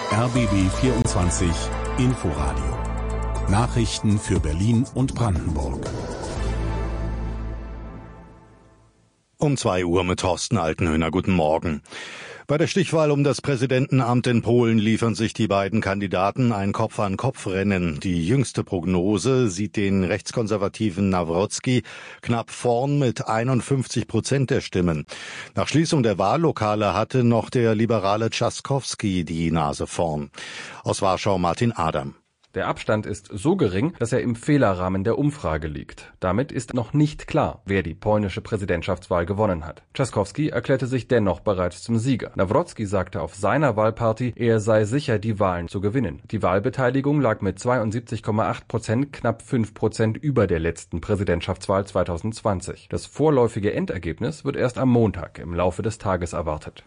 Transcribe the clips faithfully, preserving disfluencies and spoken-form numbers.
R B B vierundzwanzig Inforadio. Nachrichten für Berlin und Brandenburg. Um zwei Uhr mit Thorsten Altenhöhner. Guten Morgen. Bei der Stichwahl um das Präsidentenamt in Polen liefern sich die beiden Kandidaten ein Kopf-an-Kopf-Rennen. Die jüngste Prognose sieht den rechtskonservativen Nawrocki knapp vorn mit einundfünfzig Prozent der Stimmen. Nach Schließung der Wahllokale hatte noch der liberale Trzaskowski die Nase vorn. Aus Warschau Martin Adam. Der Abstand ist so gering, dass er im Fehlerrahmen der Umfrage liegt. Damit ist noch nicht klar, wer die polnische Präsidentschaftswahl gewonnen hat. Trzaskowski erklärte sich dennoch bereits zum Sieger. Nawrocki sagte auf seiner Wahlparty, er sei sicher, die Wahlen zu gewinnen. Die Wahlbeteiligung lag mit zweiundsiebzig Komma acht Prozent knapp fünf Prozent über der letzten Präsidentschaftswahl zweitausendzwanzig. Das vorläufige Endergebnis wird erst am Montag im Laufe des Tages erwartet.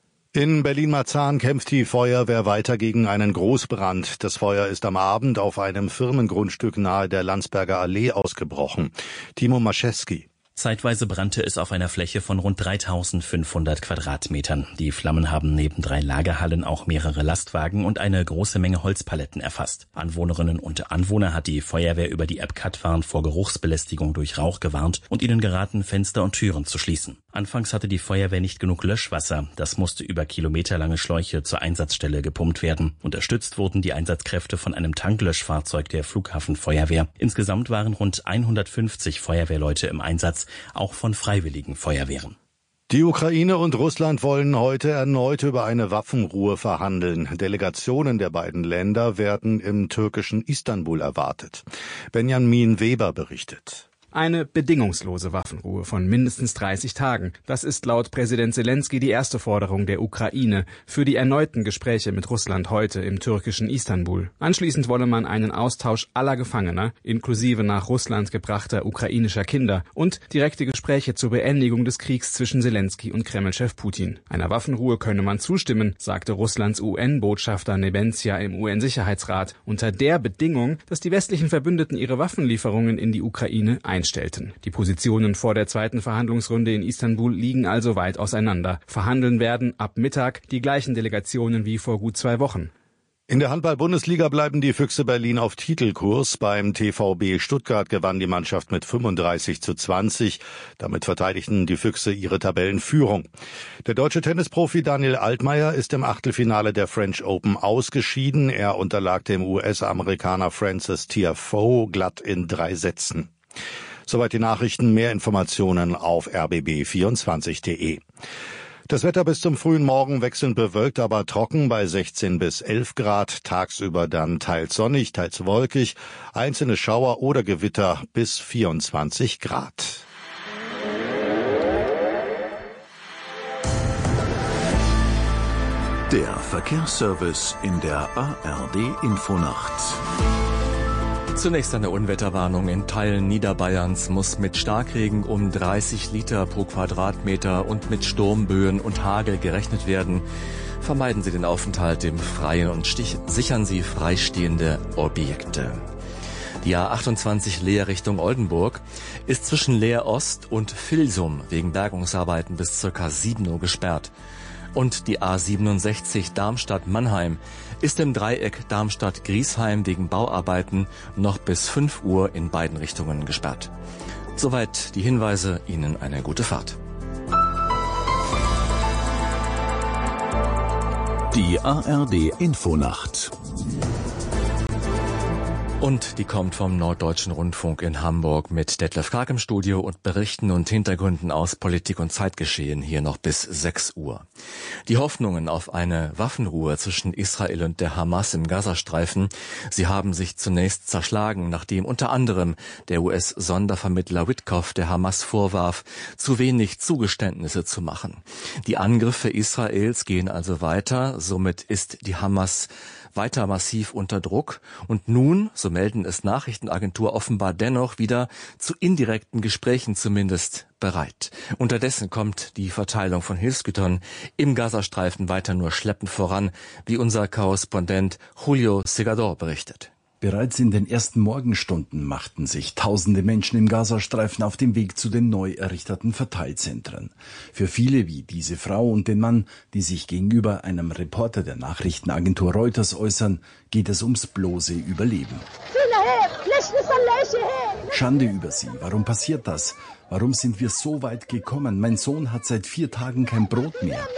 In Berlin-Marzahn kämpft die Feuerwehr weiter gegen einen Großbrand. Das Feuer ist am Abend auf einem Firmengrundstück nahe der Landsberger Allee ausgebrochen. Timo Maschewski. Zeitweise brannte es auf einer Fläche von rund dreitausendfünfhundert Quadratmetern. Die Flammen haben neben drei Lagerhallen auch mehrere Lastwagen und eine große Menge Holzpaletten erfasst. Anwohnerinnen und Anwohner hat die Feuerwehr über die App Katwarn vor Geruchsbelästigung durch Rauch gewarnt und ihnen geraten, Fenster und Türen zu schließen. Anfangs hatte die Feuerwehr nicht genug Löschwasser. Das musste über kilometerlange Schläuche zur Einsatzstelle gepumpt werden. Unterstützt wurden die Einsatzkräfte von einem Tanklöschfahrzeug der Flughafenfeuerwehr. Insgesamt waren rund hundertfünfzig Feuerwehrleute im Einsatz, auch von freiwilligen Feuerwehren. Die Ukraine und Russland wollen heute erneut über eine Waffenruhe verhandeln. Delegationen der beiden Länder werden im türkischen Istanbul erwartet. Benjamin Weber berichtet. Eine bedingungslose Waffenruhe von mindestens dreißig Tagen. Das ist laut Präsident Selenskyj die erste Forderung der Ukraine für die erneuten Gespräche mit Russland heute im türkischen Istanbul. Anschließend wolle man einen Austausch aller Gefangener, inklusive nach Russland gebrachter ukrainischer Kinder, und direkte Gespräche zur Beendigung des Kriegs zwischen Selenskyj und Kreml-Chef Putin. Einer Waffenruhe könne man zustimmen, sagte Russlands U N-Botschafter Nebenzia im U N-Sicherheitsrat, unter der Bedingung, dass die westlichen Verbündeten ihre Waffenlieferungen in die Ukraine einstellten. Die Positionen vor der zweiten Verhandlungsrunde in Istanbul liegen also weit auseinander. Verhandeln werden ab Mittag die gleichen Delegationen wie vor gut zwei Wochen. In der Handball-Bundesliga bleiben die Füchse Berlin auf Titelkurs. Beim T V B Stuttgart gewann die Mannschaft mit fünfunddreißig zu zwanzig. Damit verteidigten die Füchse ihre Tabellenführung. Der deutsche Tennisprofi Daniel Altmaier ist im Achtelfinale der French Open ausgeschieden. Er unterlag dem U S-Amerikaner Francis Tiafoe glatt in drei Sätzen. Soweit die Nachrichten. Mehr Informationen auf r b b vierundzwanzig punkt d e. Das Wetter bis zum frühen Morgen wechselnd bewölkt, aber trocken bei sechzehn bis elf Grad. Tagsüber dann teils sonnig, teils wolkig. Einzelne Schauer oder Gewitter bis vierundzwanzig Grad. Der Verkehrsservice in der A R D-Infonacht. Zunächst eine Unwetterwarnung. In Teilen Niederbayerns muss mit Starkregen um dreißig Liter pro Quadratmeter und mit Sturmböen und Hagel gerechnet werden. Vermeiden Sie den Aufenthalt im Freien und stich- sichern Sie freistehende Objekte. Die A achtundzwanzig Leer Richtung Oldenburg ist zwischen Leer Ost und Vilsum wegen Bergungsarbeiten bis ca. sieben Uhr gesperrt. Und die A siebenundsechzig Darmstadt-Mannheim ist im Dreieck Darmstadt-Griesheim wegen Bauarbeiten noch bis fünf Uhr in beiden Richtungen gesperrt. Soweit die Hinweise. Ihnen eine gute Fahrt. Die A R D-Infonacht. Und die kommt vom Norddeutschen Rundfunk in Hamburg mit Detlef Karg im Studio und Berichten und Hintergründen aus Politik und Zeitgeschehen hier noch bis sechs Uhr. Die Hoffnungen auf eine Waffenruhe zwischen Israel und der Hamas im Gazastreifen, sie haben sich zunächst zerschlagen, nachdem unter anderem der U S-Sondervermittler Witkoff der Hamas vorwarf, zu wenig Zugeständnisse zu machen. Die Angriffe Israels gehen also weiter, somit ist die Hamas weiter massiv unter Druck und nun, so melden es Nachrichtenagentur, offenbar dennoch wieder zu indirekten Gesprächen zumindest bereit. Unterdessen kommt die Verteilung von Hilfsgütern im Gazastreifen weiter nur schleppend voran, wie unser Korrespondent Julio Segador berichtet. Bereits in den ersten Morgenstunden machten sich tausende Menschen im Gazastreifen auf den Weg zu den neu errichteten Verteilzentren. Für viele wie diese Frau und den Mann, die sich gegenüber einem Reporter der Nachrichtenagentur Reuters äußern, geht es ums bloße Überleben. Schande über sie. Warum passiert das? Warum sind wir so weit gekommen? Mein Sohn hat seit vier Tagen kein Brot mehr.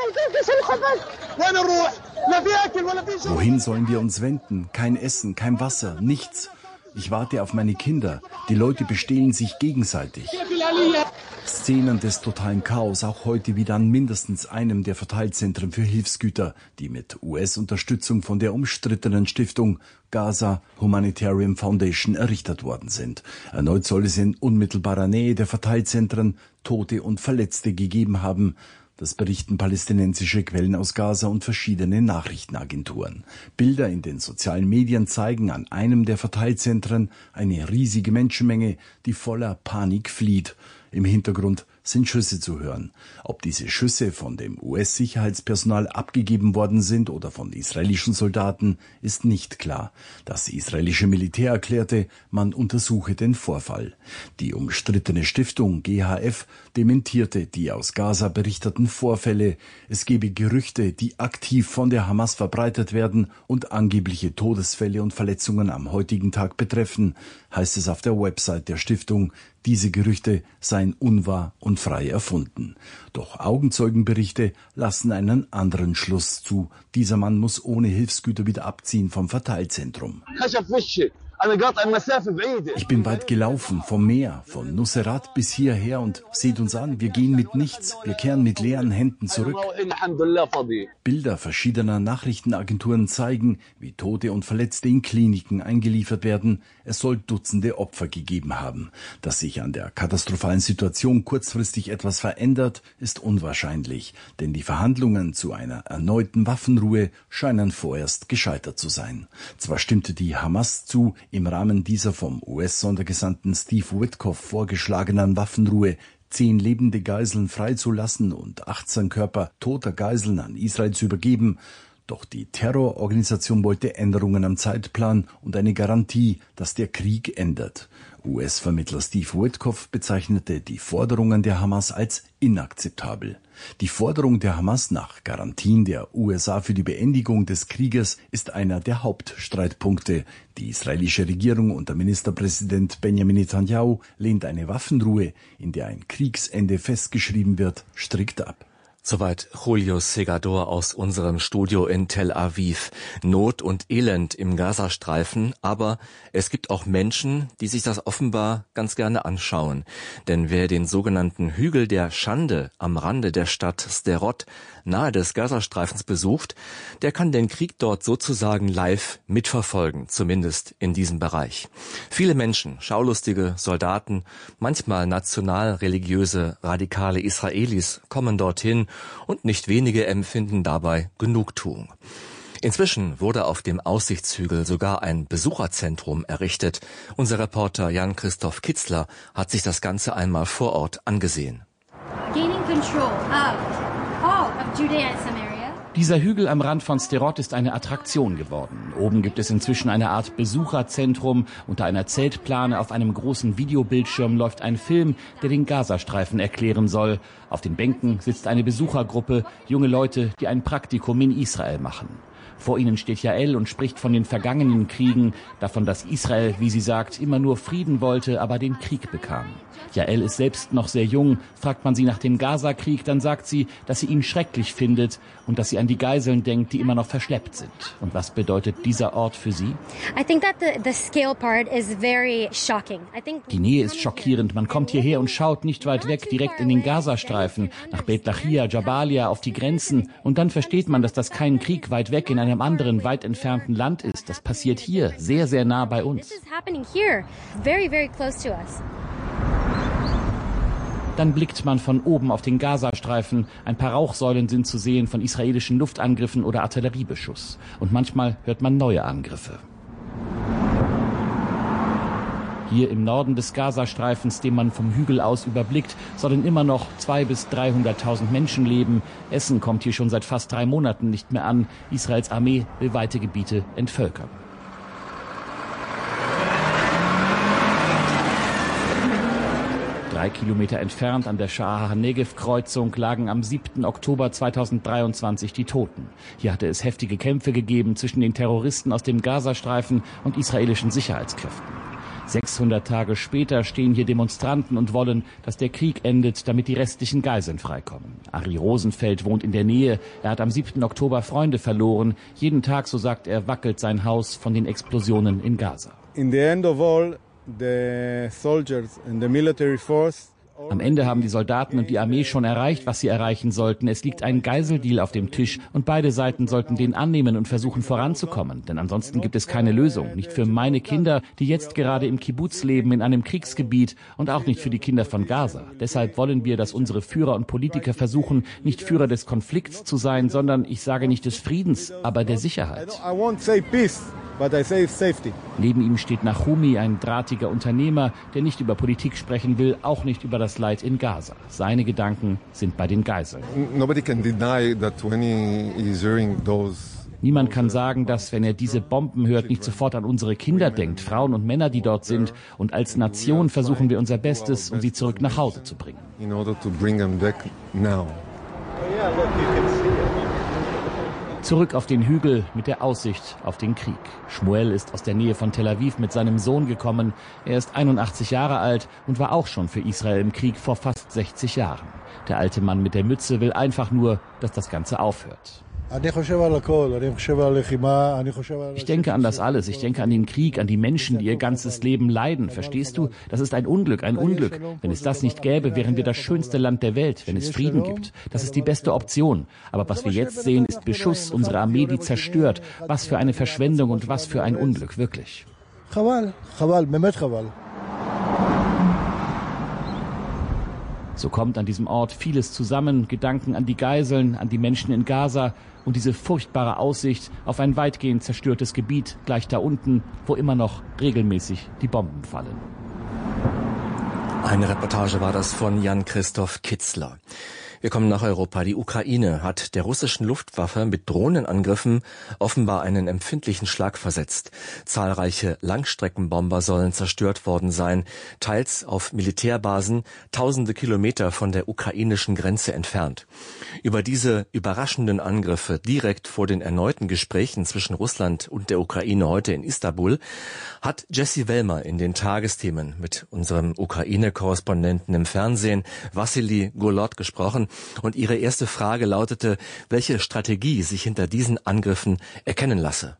Wohin sollen wir uns wenden? Kein Essen, kein Wasser, nichts. Ich warte auf meine Kinder. Die Leute bestehlen sich gegenseitig. Szenen des totalen Chaos, auch heute wieder an mindestens einem der Verteilzentren für Hilfsgüter, die mit U S-Unterstützung von der umstrittenen Stiftung Gaza Humanitarian Foundation errichtet worden sind. Erneut soll es in unmittelbarer Nähe der Verteilzentren Tote und Verletzte gegeben haben. Das berichten palästinensische Quellen aus Gaza und verschiedene Nachrichtenagenturen. Bilder in den sozialen Medien zeigen an einem der Verteilzentren eine riesige Menschenmenge, die voller Panik flieht. Im Hintergrund sind Schüsse zu hören. Ob diese Schüsse von dem U S-Sicherheitspersonal abgegeben worden sind oder von israelischen Soldaten, ist nicht klar. Das israelische Militär erklärte, man untersuche den Vorfall. Die umstrittene Stiftung G H F dementierte die aus Gaza berichteten Vorfälle. Es gebe Gerüchte, die aktiv von der Hamas verbreitet werden und angebliche Todesfälle und Verletzungen am heutigen Tag betreffen, heißt es auf der Website der Stiftung. Diese Gerüchte seien unwahr und frei erfunden. Doch Augenzeugenberichte lassen einen anderen Schluss zu. Dieser Mann muss ohne Hilfsgüter wieder abziehen vom Verteilzentrum. Ich bin weit gelaufen, vom Meer, von Nuseirat bis hierher und seht uns an, wir gehen mit nichts, wir kehren mit leeren Händen zurück. Bilder verschiedener Nachrichtenagenturen zeigen, wie Tote und Verletzte in Kliniken eingeliefert werden. Es soll Dutzende Opfer gegeben haben. Dass sich an der katastrophalen Situation kurzfristig etwas verändert, ist unwahrscheinlich, denn die Verhandlungen zu einer erneuten Waffenruhe scheinen vorerst gescheitert zu sein. Zwar stimmte die Hamas zu, im Rahmen dieser vom U S-Sondergesandten Steve Witkoff vorgeschlagenen Waffenruhe zehn lebende Geiseln freizulassen und achtzehn Körper toter Geiseln an Israel zu übergeben. Doch die Terrororganisation wollte Änderungen am Zeitplan und eine Garantie, dass der Krieg endet. U S-Vermittler Steve Witkoff bezeichnete die Forderungen der Hamas als inakzeptabel. Die Forderung der Hamas nach Garantien der U S A für die Beendigung des Krieges ist einer der Hauptstreitpunkte. Die israelische Regierung unter Ministerpräsident Benjamin Netanyahu lehnt eine Waffenruhe, in der ein Kriegsende festgeschrieben wird, strikt ab. Soweit Julio Segador aus unserem Studio in Tel Aviv. Not und Elend im Gazastreifen, aber es gibt auch Menschen, die sich das offenbar ganz gerne anschauen. Denn wer den sogenannten Hügel der Schande am Rande der Stadt Sderot nahe des Gazastreifens besucht, der kann den Krieg dort sozusagen live mitverfolgen, zumindest in diesem Bereich. Viele Menschen, schaulustige Soldaten, manchmal national-religiöse, radikale Israelis kommen dorthin und nicht wenige empfinden dabei Genugtuung. Inzwischen wurde auf dem Aussichtshügel sogar ein Besucherzentrum errichtet. Unser Reporter Jan-Christoph Kitzler hat sich das Ganze einmal vor Ort angesehen. Gaining control of all of Judea and Samaria. Dieser Hügel am Rand von Sderot ist eine Attraktion geworden. Oben gibt es inzwischen eine Art Besucherzentrum. Unter einer Zeltplane auf einem großen Videobildschirm läuft ein Film, der den Gazastreifen erklären soll. Auf den Bänken sitzt eine Besuchergruppe, junge Leute, die ein Praktikum in Israel machen. Vor ihnen steht Jael und spricht von den vergangenen Kriegen, davon, dass Israel, wie sie sagt, immer nur Frieden wollte, aber den Krieg bekam. Jael ist selbst noch sehr jung. Fragt man sie nach dem Gaza-Krieg, dann sagt sie, dass sie ihn schrecklich findet und dass sie an die Geiseln denkt, die immer noch verschleppt sind. Und was bedeutet dieser Ort für sie? Die Nähe ist schockierend. Man kommt hierher und schaut nicht weit weg, direkt in den Gazastreifen, nach Beit Lahia, Jabalia, auf die Grenzen. Und dann versteht man, dass das kein Krieg weit weg in einem anderen, weit entfernten Land ist. Das passiert hier, sehr, sehr nah bei uns. Dann blickt man von oben auf den Gazastreifen. Ein paar Rauchsäulen sind zu sehen von israelischen Luftangriffen oder Artilleriebeschuss. Und manchmal hört man neue Angriffe. Hier im Norden des Gazastreifens, den man vom Hügel aus überblickt, sollen immer noch zweihunderttausend bis dreihunderttausend Menschen leben. Essen kommt hier schon seit fast drei Monaten nicht mehr an. Israels Armee will weite Gebiete entvölkern. Drei Kilometer entfernt an der Shah-Negev-Kreuzung lagen am siebten Oktober zweitausenddreiundzwanzig die Toten. Hier hatte es heftige Kämpfe gegeben zwischen den Terroristen aus dem Gazastreifen und israelischen Sicherheitskräften. sechshundert Tage später stehen hier Demonstranten und wollen, dass der Krieg endet, damit die restlichen Geiseln freikommen. Ari Rosenfeld wohnt in der Nähe. Er hat am siebten Oktober Freunde verloren. Jeden Tag, so sagt er, wackelt sein Haus von den Explosionen in Gaza. In the end of all, the soldiers and the military force Am Ende haben die Soldaten und die Armee schon erreicht, was sie erreichen sollten. Es liegt ein Geiseldeal auf dem Tisch und beide Seiten sollten den annehmen und versuchen voranzukommen. Denn ansonsten gibt es keine Lösung. Nicht für meine Kinder, die jetzt gerade im Kibbuz leben, in einem Kriegsgebiet, und auch nicht für die Kinder von Gaza. Deshalb wollen wir, dass unsere Führer und Politiker versuchen, nicht Führer des Konflikts zu sein, sondern, ich sage nicht des Friedens, aber der Sicherheit. Neben ihm steht Nachumi, ein drahtiger Unternehmer, der nicht über Politik sprechen will, auch nicht über das Leid in Gaza. Seine Gedanken sind bei den Geiseln. Niemand kann sagen, dass, wenn er diese Bomben hört, nicht sofort an unsere Kinder denkt, Frauen und Männer, die dort sind. Und als Nation versuchen wir unser Bestes, um sie zurück nach Hause zu bringen. Zurück auf den Hügel mit der Aussicht auf den Krieg. Shmuel ist aus der Nähe von Tel Aviv mit seinem Sohn gekommen. Er ist einundachtzig Jahre alt und war auch schon für Israel im Krieg vor fast sechzig Jahren. Der alte Mann mit der Mütze will einfach nur, dass das Ganze aufhört. Ich denke an das alles. Ich denke an den Krieg, an die Menschen, die ihr ganzes Leben leiden. Verstehst du? Das ist ein Unglück, ein Unglück. Wenn es das nicht gäbe, wären wir das schönste Land der Welt, wenn es Frieden gibt. Das ist die beste Option. Aber was wir jetzt sehen, ist Beschuss, unsere Armee, die zerstört. Was für eine Verschwendung und was für ein Unglück, wirklich. So kommt an diesem Ort vieles zusammen, Gedanken an die Geiseln, an die Menschen in Gaza und diese furchtbare Aussicht auf ein weitgehend zerstörtes Gebiet gleich da unten, wo immer noch regelmäßig die Bomben fallen. Eine Reportage war das von Jan-Christoph Kitzler. Wir kommen nach Europa. Die Ukraine hat der russischen Luftwaffe mit Drohnenangriffen offenbar einen empfindlichen Schlag versetzt. Zahlreiche Langstreckenbomber sollen zerstört worden sein, teils auf Militärbasen, tausende Kilometer von der ukrainischen Grenze entfernt. Über diese überraschenden Angriffe direkt vor den erneuten Gesprächen zwischen Russland und der Ukraine heute in Istanbul hat Jessie Wellmer in den Tagesthemen mit unserem Ukraine-Korrespondenten im Fernsehen, Wassili Golod, gesprochen. Und ihre erste Frage lautete, welche Strategie sich hinter diesen Angriffen erkennen lasse.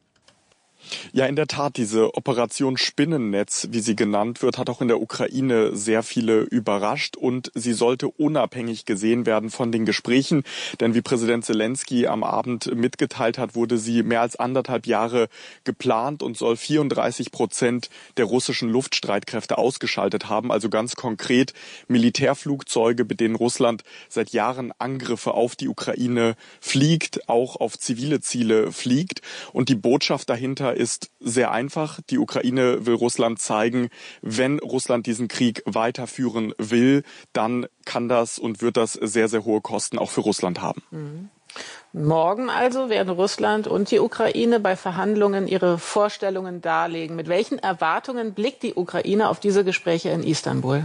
Ja, in der Tat, diese Operation Spinnennetz, wie sie genannt wird, hat auch in der Ukraine sehr viele überrascht und sie sollte unabhängig gesehen werden von den Gesprächen. Denn wie Präsident Zelensky am Abend mitgeteilt hat, wurde sie mehr als anderthalb Jahre geplant und soll vierunddreißig Prozent der russischen Luftstreitkräfte ausgeschaltet haben. Also ganz konkret Militärflugzeuge, mit denen Russland seit Jahren Angriffe auf die Ukraine fliegt, auch auf zivile Ziele fliegt. Und die Botschaft dahinter ist sehr einfach. Die Ukraine will Russland zeigen, wenn Russland diesen Krieg weiterführen will, dann kann das und wird das sehr, sehr hohe Kosten auch für Russland haben. Mhm. Morgen also werden Russland und die Ukraine bei Verhandlungen ihre Vorstellungen darlegen. Mit welchen Erwartungen blickt die Ukraine auf diese Gespräche in Istanbul?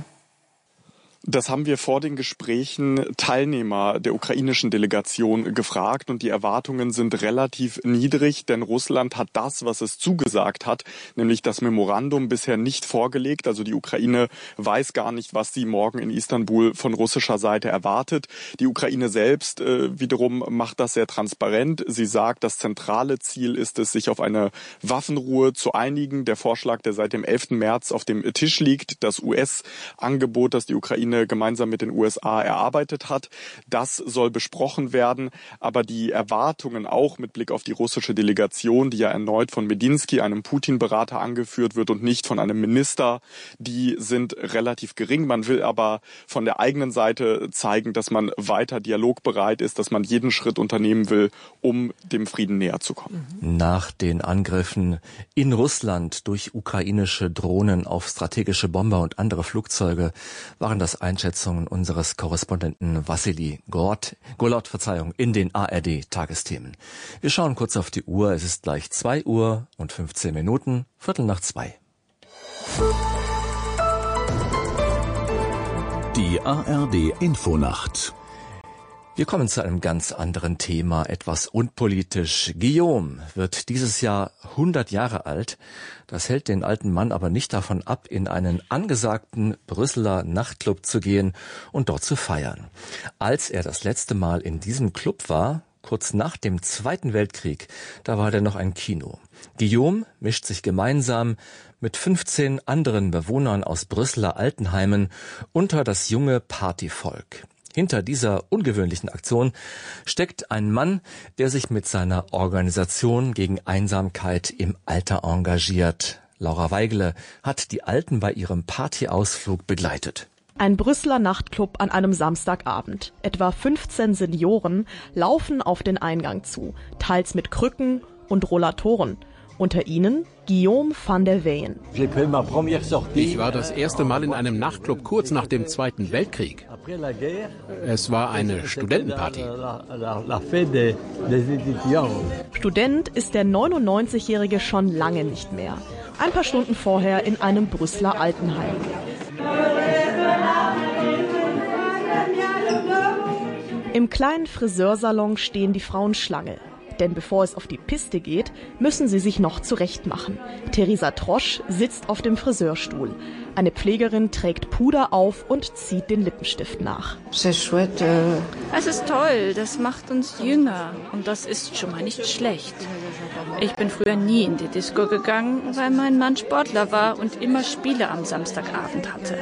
Das haben wir vor den Gesprächen Teilnehmer der ukrainischen Delegation gefragt und die Erwartungen sind relativ niedrig, denn Russland hat das, was es zugesagt hat, nämlich das Memorandum bisher nicht vorgelegt. Also die Ukraine weiß gar nicht, was sie morgen in Istanbul von russischer Seite erwartet. Die Ukraine selbst äh, wiederum macht das sehr transparent. Sie sagt, das zentrale Ziel ist es, sich auf eine Waffenruhe zu einigen. Der Vorschlag, der seit dem elften März auf dem Tisch liegt, das U S-Angebot, das die Ukraine gemeinsam mit den U S A erarbeitet hat. Das soll besprochen werden, aber die Erwartungen auch mit Blick auf die russische Delegation, die ja erneut von Medinsky, einem Putin-Berater, angeführt wird und nicht von einem Minister, die sind relativ gering. Man will aber von der eigenen Seite zeigen, dass man weiter dialogbereit ist, dass man jeden Schritt unternehmen will, um dem Frieden näher zu kommen. Nach den Angriffen in Russland durch ukrainische Drohnen auf strategische Bomber und andere Flugzeuge waren das Einschätzungen unseres Korrespondenten Wassili Golod, Golod, Verzeihung, in den A R D-Tagesthemen. Wir schauen kurz auf die Uhr. Es ist gleich zwei Uhr und fünfzehn Minuten, Viertel nach zwei. Die A R D Infonacht. Wir kommen zu einem ganz anderen Thema, etwas unpolitisch. Guillaume wird dieses Jahr hundert Jahre alt. Das hält den alten Mann aber nicht davon ab, in einen angesagten Brüsseler Nachtclub zu gehen und dort zu feiern. Als er das letzte Mal in diesem Club war, kurz nach dem Zweiten Weltkrieg, da war da noch ein Kino. Guillaume mischt sich gemeinsam mit fünfzehn anderen Bewohnern aus Brüsseler Altenheimen unter das junge Partyvolk. Hinter dieser ungewöhnlichen Aktion steckt ein Mann, der sich mit seiner Organisation gegen Einsamkeit im Alter engagiert. Laura Weigele hat die Alten bei ihrem Partyausflug begleitet. Ein Brüsseler Nachtclub an einem Samstagabend. Etwa fünfzehn Senioren laufen auf den Eingang zu, teils mit Krücken und Rollatoren. Unter ihnen Guillaume van der Weyen. Ich war das erste Mal in einem Nachtclub kurz nach dem Zweiten Weltkrieg. Es war eine Studentenparty. Student ist der neunundneunzigjährige schon lange nicht mehr. Ein paar Stunden vorher in einem Brüsseler Altenheim. Im kleinen Friseursalon stehen die Frauen Schlange. Denn bevor es auf die Piste geht, müssen sie sich noch zurechtmachen. Theresa Trosch sitzt auf dem Friseurstuhl. Eine Pflegerin trägt Puder auf und zieht den Lippenstift nach. Es ist toll, das macht uns jünger und das ist schon mal nicht schlecht. Ich bin früher nie in die Disco gegangen, weil mein Mann Sportler war und immer Spiele am Samstagabend hatte.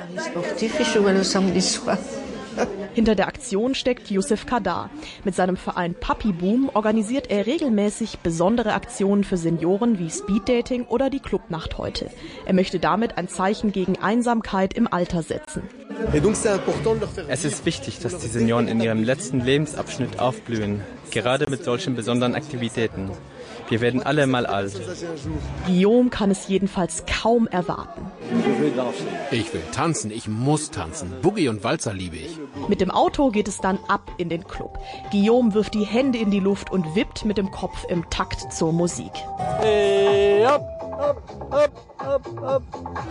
Hinter der Aktion steckt Youssef Kadar. Mit seinem Verein Papi Boom organisiert er regelmäßig besondere Aktionen für Senioren wie Speeddating oder die Clubnacht heute. Er möchte damit ein Zeichen gegen Einsamkeit im Alter setzen. Es ist wichtig, dass die Senioren in ihrem letzten Lebensabschnitt aufblühen, gerade mit solchen besonderen Aktivitäten. Wir werden alle mal alt. Guillaume kann es jedenfalls kaum erwarten. Ich will tanzen, ich muss tanzen. Boogie und Walzer liebe ich. Mit dem Auto geht es dann ab in den Club. Guillaume wirft die Hände in die Luft und wippt mit dem Kopf im Takt zur Musik. Hey, up, up, up, up, up.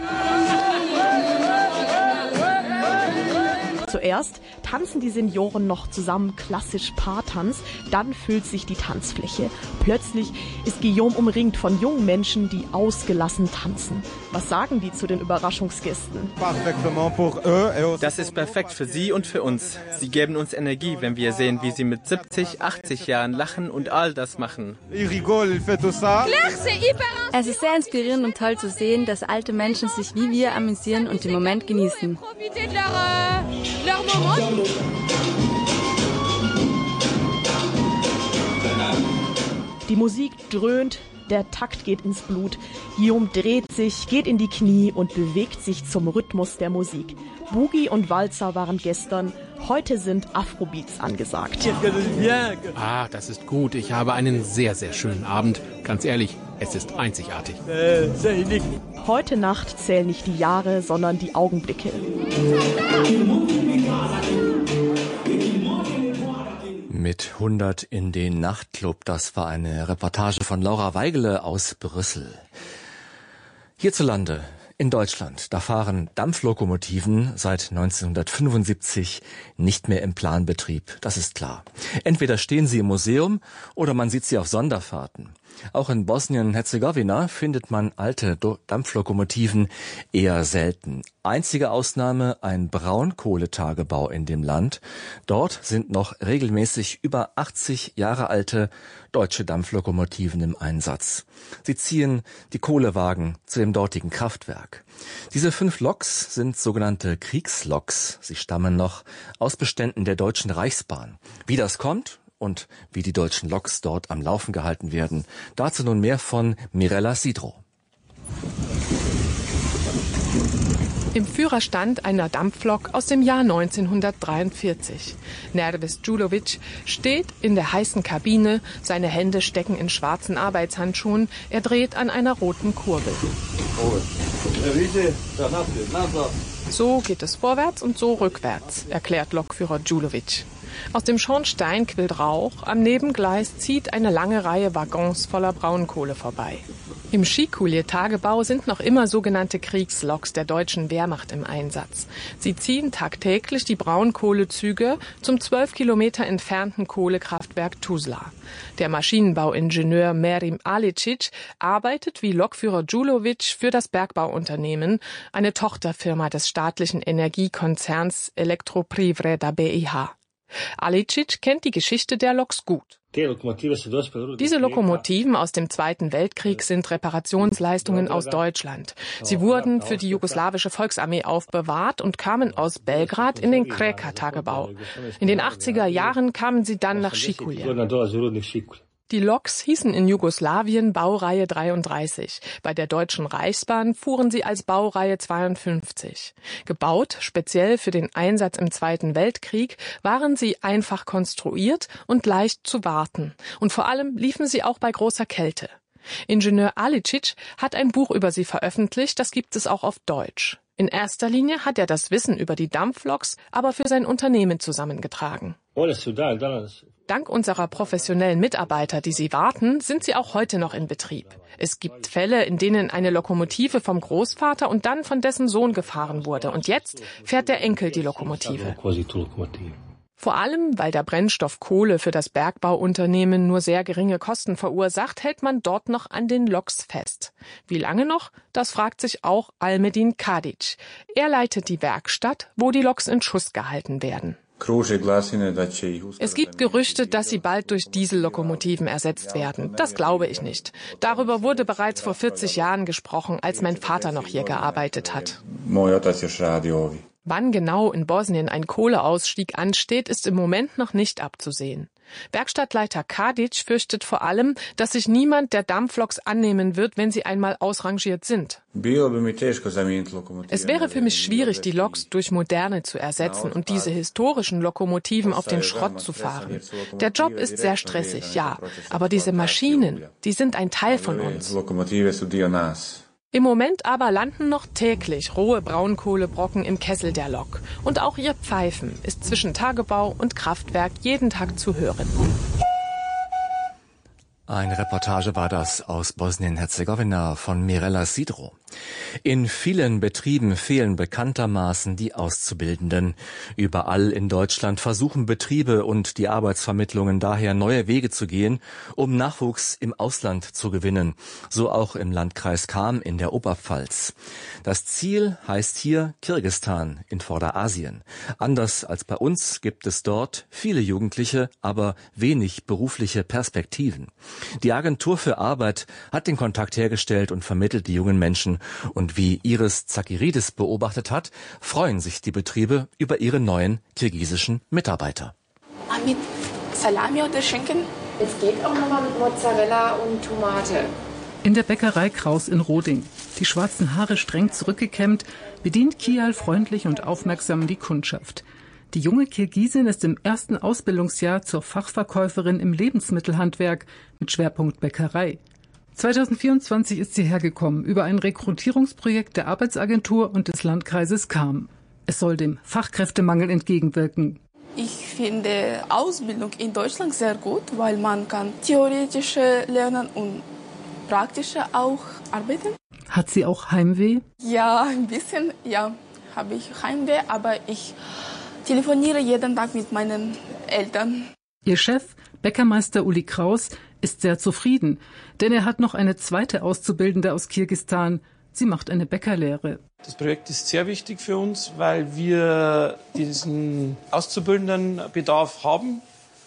Zuerst tanzen die Senioren noch zusammen klassisch Paartanz, dann füllt sich die Tanzfläche. Plötzlich ist Guillaume umringt von jungen Menschen, die ausgelassen tanzen. Was sagen die zu den Überraschungsgästen? Das ist perfekt für sie und für uns. Sie geben uns Energie, wenn wir sehen, wie sie mit siebzig, achtzig Jahren lachen und all das machen. Es ist sehr inspirierend und toll zu sehen, dass alte Menschen sich wie wir amüsieren und den Moment genießen. Die Musik dröhnt, der Takt geht ins Blut. Guillaume dreht sich, geht in die Knie und bewegt sich zum Rhythmus der Musik. Boogie und Walzer waren gestern, heute sind Afrobeats angesagt. Ah, das ist gut. Ich habe einen sehr, sehr schönen Abend. Ganz ehrlich, es ist einzigartig. Heute Nacht zählen nicht die Jahre, sondern die Augenblicke. Mit hundert in den Nachtclub, das war eine Reportage von Laura Weigele aus Brüssel. Hierzulande, in Deutschland, da fahren Dampflokomotiven seit neunzehnhundertfünfundsiebzig nicht mehr im Planbetrieb, das ist klar. Entweder stehen sie im Museum oder man sieht sie auf Sonderfahrten. Auch in Bosnien-Herzegowina findet man alte Dampflokomotiven eher selten. Einzige Ausnahme ein Braunkohletagebau in dem Land. Dort sind noch regelmäßig über achtzig Jahre alte deutsche Dampflokomotiven im Einsatz. Sie ziehen die Kohlewagen zu dem dortigen Kraftwerk. Diese fünf Loks sind sogenannte Kriegsloks. Sie stammen noch aus Beständen der Deutschen Reichsbahn. Wie das kommt und wie die deutschen Loks dort am Laufen gehalten werden, dazu nun mehr von Mirella Sidro. Im Führerstand einer Dampflok aus dem Jahr neunzehnhundertdreiundvierzig. Nerves Đulović steht in der heißen Kabine, seine Hände stecken in schwarzen Arbeitshandschuhen, er dreht an einer roten Kurbel. So geht es vorwärts und so rückwärts, erklärt Lokführer Đulović. Aus dem Schornstein quillt Rauch, am Nebengleis zieht eine lange Reihe Waggons voller Braunkohle vorbei. Im Schikulje-Tagebau sind noch immer sogenannte Kriegsloks der deutschen Wehrmacht im Einsatz. Sie ziehen tagtäglich die Braunkohlezüge zum zwölf Kilometer entfernten Kohlekraftwerk Tuzla. Der Maschinenbauingenieur Merim Alicic arbeitet wie Lokführer Đulović für das Bergbauunternehmen, eine Tochterfirma des staatlichen Energiekonzerns Elektroprivreda B I H. Alicic kennt die Geschichte der Loks gut. Diese Lokomotiven aus dem Zweiten Weltkrieg sind Reparationsleistungen aus Deutschland. Sie wurden für die jugoslawische Volksarmee aufbewahrt und kamen aus Belgrad in den Kreka-Tagebau. In den achtziger Jahren kamen sie dann nach Šikulje. Die Loks hießen in Jugoslawien Baureihe dreiunddreißig. Bei der Deutschen Reichsbahn fuhren sie als Baureihe zweiundfünfzig. Gebaut, speziell für den Einsatz im Zweiten Weltkrieg, waren sie einfach konstruiert und leicht zu warten. Und vor allem liefen sie auch bei großer Kälte. Ingenieur Alicic hat ein Buch über sie veröffentlicht, das gibt es auch auf Deutsch. In erster Linie hat er das Wissen über die Dampfloks aber für sein Unternehmen zusammengetragen. Dank unserer professionellen Mitarbeiter, die sie warten, sind sie auch heute noch in Betrieb. Es gibt Fälle, in denen eine Lokomotive vom Großvater und dann von dessen Sohn gefahren wurde. Und jetzt fährt der Enkel die Lokomotive. Vor allem, weil der Brennstoff Kohle für das Bergbauunternehmen nur sehr geringe Kosten verursacht, hält man dort noch an den Loks fest. Wie lange noch? Das fragt sich auch Almedin Kadic. Er leitet die Werkstatt, wo die Loks in Schuss gehalten werden. Es gibt Gerüchte, dass sie bald durch Diesellokomotiven ersetzt werden. Das glaube ich nicht. Darüber wurde bereits vor vierzig Jahren gesprochen, als mein Vater noch hier gearbeitet hat. Wann genau in Bosnien ein Kohleausstieg ansteht, ist im Moment noch nicht abzusehen. Werkstattleiter Kadic fürchtet vor allem, dass sich niemand der Dampfloks annehmen wird, wenn sie einmal ausrangiert sind. Es wäre für mich schwierig, die Loks durch moderne zu ersetzen und diese historischen Lokomotiven auf den Schrott zu fahren. Der Job ist sehr stressig, ja, aber diese Maschinen, die sind ein Teil von uns. Im Moment aber landen noch täglich rohe Braunkohlebrocken im Kessel der Lok. Und auch ihr Pfeifen ist zwischen Tagebau und Kraftwerk jeden Tag zu hören. Eine Reportage war das aus Bosnien-Herzegowina von Mirella Sidro. In vielen Betrieben fehlen bekanntermaßen die Auszubildenden. Überall in Deutschland versuchen Betriebe und die Arbeitsvermittlungen daher neue Wege zu gehen, um Nachwuchs im Ausland zu gewinnen. So auch im Landkreis Cham in der Oberpfalz. Das Ziel heißt hier Kirgisistan in Vorderasien. Anders als bei uns gibt es dort viele Jugendliche, aber wenig berufliche Perspektiven. Die Agentur für Arbeit hat den Kontakt hergestellt und vermittelt die jungen Menschen. Und wie Iris Zakiridis beobachtet hat, freuen sich die Betriebe über ihre neuen kirgisischen Mitarbeiter. Mit Salami oder Schinken? Es geht auch nochmal mit Mozzarella und Tomate. In der Bäckerei Kraus in Roding. Die schwarzen Haare streng zurückgekämmt, bedient Kial freundlich und aufmerksam die Kundschaft. Die junge Kirgisin ist im ersten Ausbildungsjahr zur Fachverkäuferin im Lebensmittelhandwerk mit Schwerpunkt Bäckerei. zweitausendvierundzwanzig ist sie hergekommen über ein Rekrutierungsprojekt der Arbeitsagentur und des Landkreises Cham. Es soll dem Fachkräftemangel entgegenwirken. Ich finde Ausbildung in Deutschland sehr gut, weil man kann theoretische lernen und praktische auch arbeiten. Hat sie auch Heimweh? Ja, ein bisschen, ja, habe ich Heimweh, aber ich telefoniere jeden Tag mit meinen Eltern. Ihr Chef, Bäckermeister Uli Kraus, ist sehr zufrieden, denn er hat noch eine zweite Auszubildende aus Kirgisistan. Sie macht eine Bäckerlehre. Das Projekt ist sehr wichtig für uns, weil wir diesen Auszubildendenbedarf haben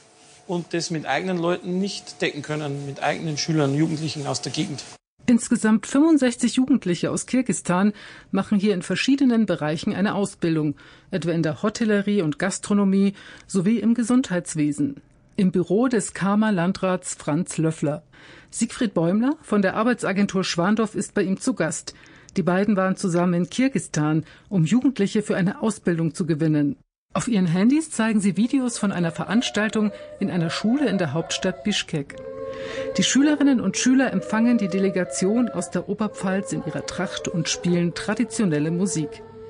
und das mit eigenen Leuten nicht decken können, mit eigenen Schülern, Jugendlichen aus der Gegend. Insgesamt fünfundsechzig Jugendliche aus Kirgisistan machen hier in verschiedenen Bereichen eine Ausbildung, etwa in der Hotellerie und Gastronomie sowie im Gesundheitswesen. Im Büro des Chamer Landrats Franz Löffler. Siegfried Bäumler von der Arbeitsagentur Schwandorf ist bei ihm zu Gast. Die beiden waren zusammen in Kirgisistan, um Jugendliche für eine Ausbildung zu gewinnen. Auf ihren Handys zeigen sie Videos von einer Veranstaltung in einer Schule in der Hauptstadt Bischkek. Die Schülerinnen und Schüler empfangen die Delegation aus der Oberpfalz in ihrer Tracht und spielen traditionelle Musik.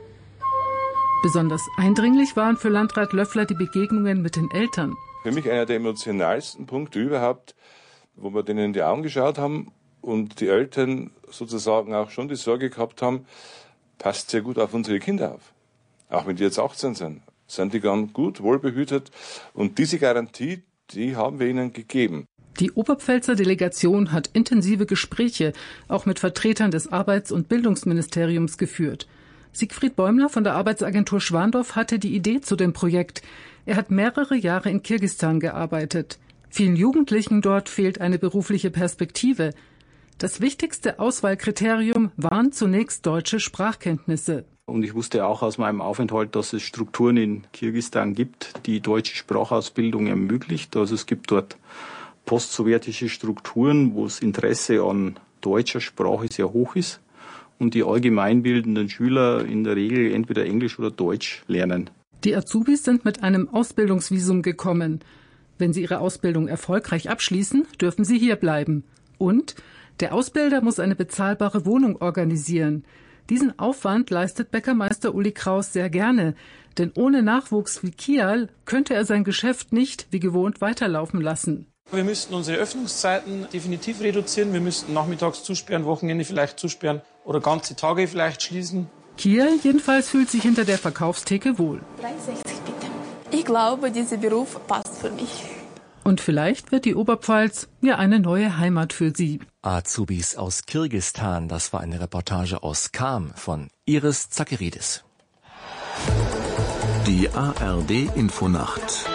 Besonders eindringlich waren für Landrat Löffler die Begegnungen mit den Eltern. Für mich einer der emotionalsten Punkte überhaupt, wo wir denen in die Augen geschaut haben und die Eltern sozusagen auch schon die Sorge gehabt haben, passt sehr gut auf unsere Kinder auf. Auch wenn die jetzt achtzehn sind, sind die ganz gut, wohlbehütet. Und diese Garantie, die haben wir ihnen gegeben. Die Oberpfälzer Delegation hat intensive Gespräche auch mit Vertretern des Arbeits- und Bildungsministeriums geführt. Siegfried Bäumler von der Arbeitsagentur Schwandorf hatte die Idee zu dem Projekt. Er hat mehrere Jahre in Kirgisistan gearbeitet. Vielen Jugendlichen dort fehlt eine berufliche Perspektive. Das wichtigste Auswahlkriterium waren zunächst deutsche Sprachkenntnisse. Und ich wusste auch aus meinem Aufenthalt, dass es Strukturen in Kirgisistan gibt, die deutsche Sprachausbildung ermöglicht. Also es gibt dort postsowjetische Strukturen, wo das Interesse an deutscher Sprache sehr hoch ist und die allgemeinbildenden Schüler in der Regel entweder Englisch oder Deutsch lernen. Die Azubis sind mit einem Ausbildungsvisum gekommen. Wenn sie ihre Ausbildung erfolgreich abschließen, dürfen sie hier bleiben. Und der Ausbilder muss eine bezahlbare Wohnung organisieren. Diesen Aufwand leistet Bäckermeister Uli Kraus sehr gerne. Denn ohne Nachwuchs wie Kial könnte er sein Geschäft nicht wie gewohnt weiterlaufen lassen. Wir müssten unsere Öffnungszeiten definitiv reduzieren. Wir müssten nachmittags zusperren, Wochenende vielleicht zusperren oder ganze Tage vielleicht schließen. Kial jedenfalls fühlt sich hinter der Verkaufstheke wohl. dreisechzig bitte. Ich glaube, dieser Beruf passt für mich. Und vielleicht wird die Oberpfalz ja eine neue Heimat für sie. Azubis aus Kirgisistan, das war eine Reportage aus Kam von Iris Zakiridis. Die A R D-Infonacht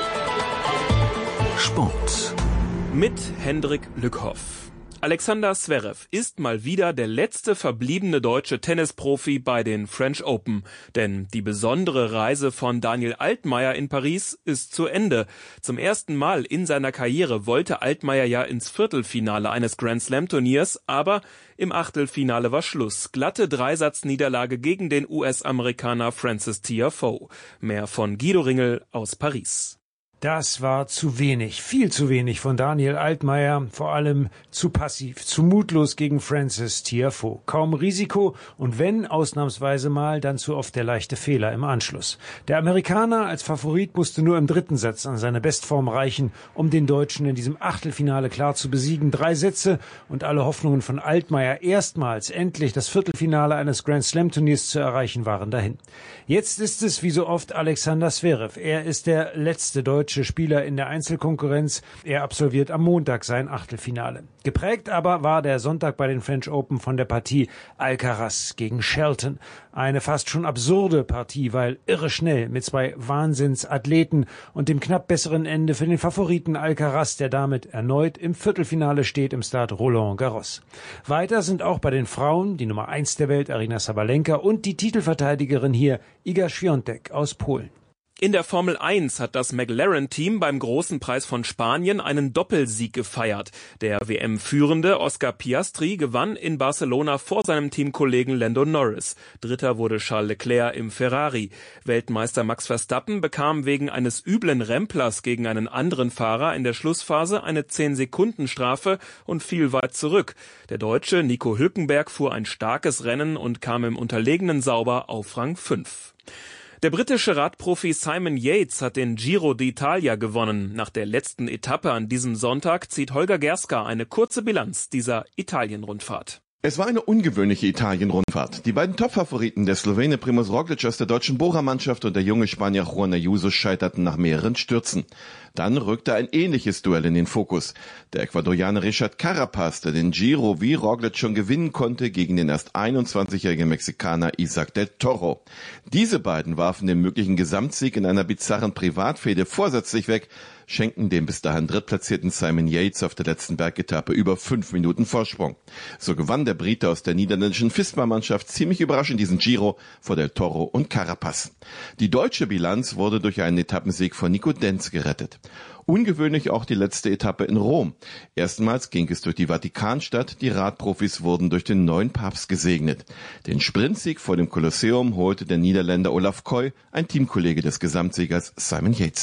Sport mit Hendrik Lückhoff. Alexander Zverev ist mal wieder der letzte verbliebene deutsche Tennisprofi bei den French Open. Denn die besondere Reise von Daniel Altmaier in Paris ist zu Ende. Zum ersten Mal in seiner Karriere wollte Altmaier ja ins Viertelfinale eines Grand-Slam-Turniers, aber im Achtelfinale war Schluss. Glatte Dreisatzniederlage gegen den U S-Amerikaner Francis Tiafoe. Mehr von Guido Ringel aus Paris. Das war zu wenig, viel zu wenig von Daniel Altmaier, vor allem zu passiv, zu mutlos gegen Francis Tiafoe. Kaum Risiko und wenn ausnahmsweise mal, dann zu oft der leichte Fehler im Anschluss. Der Amerikaner als Favorit musste nur im dritten Satz an seine Bestform reichen, um den Deutschen in diesem Achtelfinale klar zu besiegen. Drei Sätze und alle Hoffnungen von Altmaier, erstmals endlich das Viertelfinale eines Grand-Slam-Turniers zu erreichen, waren dahin. Jetzt ist es wie so oft Alexander Zverev. Er ist der letzte Deutsche Spieler in der Einzelkonkurrenz. Er absolviert am Montag sein Achtelfinale. Geprägt aber war der Sonntag bei den French Open von der Partie Alcaraz gegen Shelton. Eine fast schon absurde Partie, weil irre schnell mit zwei Wahnsinnsathleten und dem knapp besseren Ende für den Favoriten Alcaraz, der damit erneut im Viertelfinale steht im Stade Roland Garros. Weiter sind auch bei den Frauen die Nummer eins der Welt Aryna Sabalenka und die Titelverteidigerin hier Iga Świątek aus Polen. In der Formel eins hat das McLaren-Team beim Großen Preis von Spanien einen Doppelsieg gefeiert. Der W M-Führende Oscar Piastri gewann in Barcelona vor seinem Teamkollegen Lando Norris. Dritter wurde Charles Leclerc im Ferrari. Weltmeister Max Verstappen bekam wegen eines üblen Remplers gegen einen anderen Fahrer in der Schlussphase eine zehn-Sekunden-Strafe und fiel weit zurück. Der Deutsche Nico Hülkenberg fuhr ein starkes Rennen und kam im unterlegenen Sauber auf Rang fünf. Der britische Radprofi Simon Yates hat den Giro d'Italia gewonnen. Nach der letzten Etappe an diesem Sonntag zieht Holger Gerska eine kurze Bilanz dieser Italien-Rundfahrt. Es war eine ungewöhnliche Italien-Rundfahrt. Die beiden Top-Favoriten, der Slowene Primož Roglič aus der deutschen Bora-Mannschaft und der junge Spanier Juan Ayuso, scheiterten nach mehreren Stürzen. Dann rückte ein ähnliches Duell in den Fokus. Der Ecuadorianer Richard Carapaz, der den Giro wie Roglič schon gewinnen konnte, gegen den erst einundzwanzigjährigen Mexikaner Isaac del Toro. Diese beiden warfen den möglichen Gesamtsieg in einer bizarren Privatfehde vorsätzlich weg, schenkten dem bis dahin drittplatzierten Simon Yates auf der letzten Bergetappe über fünf Minuten Vorsprung. So gewann der Brite aus der niederländischen Visma-Mannschaft ziemlich überraschend diesen Giro vor del Toro und Carapaz. Die deutsche Bilanz wurde durch einen Etappensieg von Nico Denz gerettet. Ungewöhnlich auch die letzte Etappe in Rom. Erstmals ging es durch die Vatikanstadt, die Radprofis wurden durch den neuen Papst gesegnet. Den Sprintsieg vor dem Kolosseum holte der Niederländer Olaf Koy, ein Teamkollege des Gesamtsiegers Simon Yates.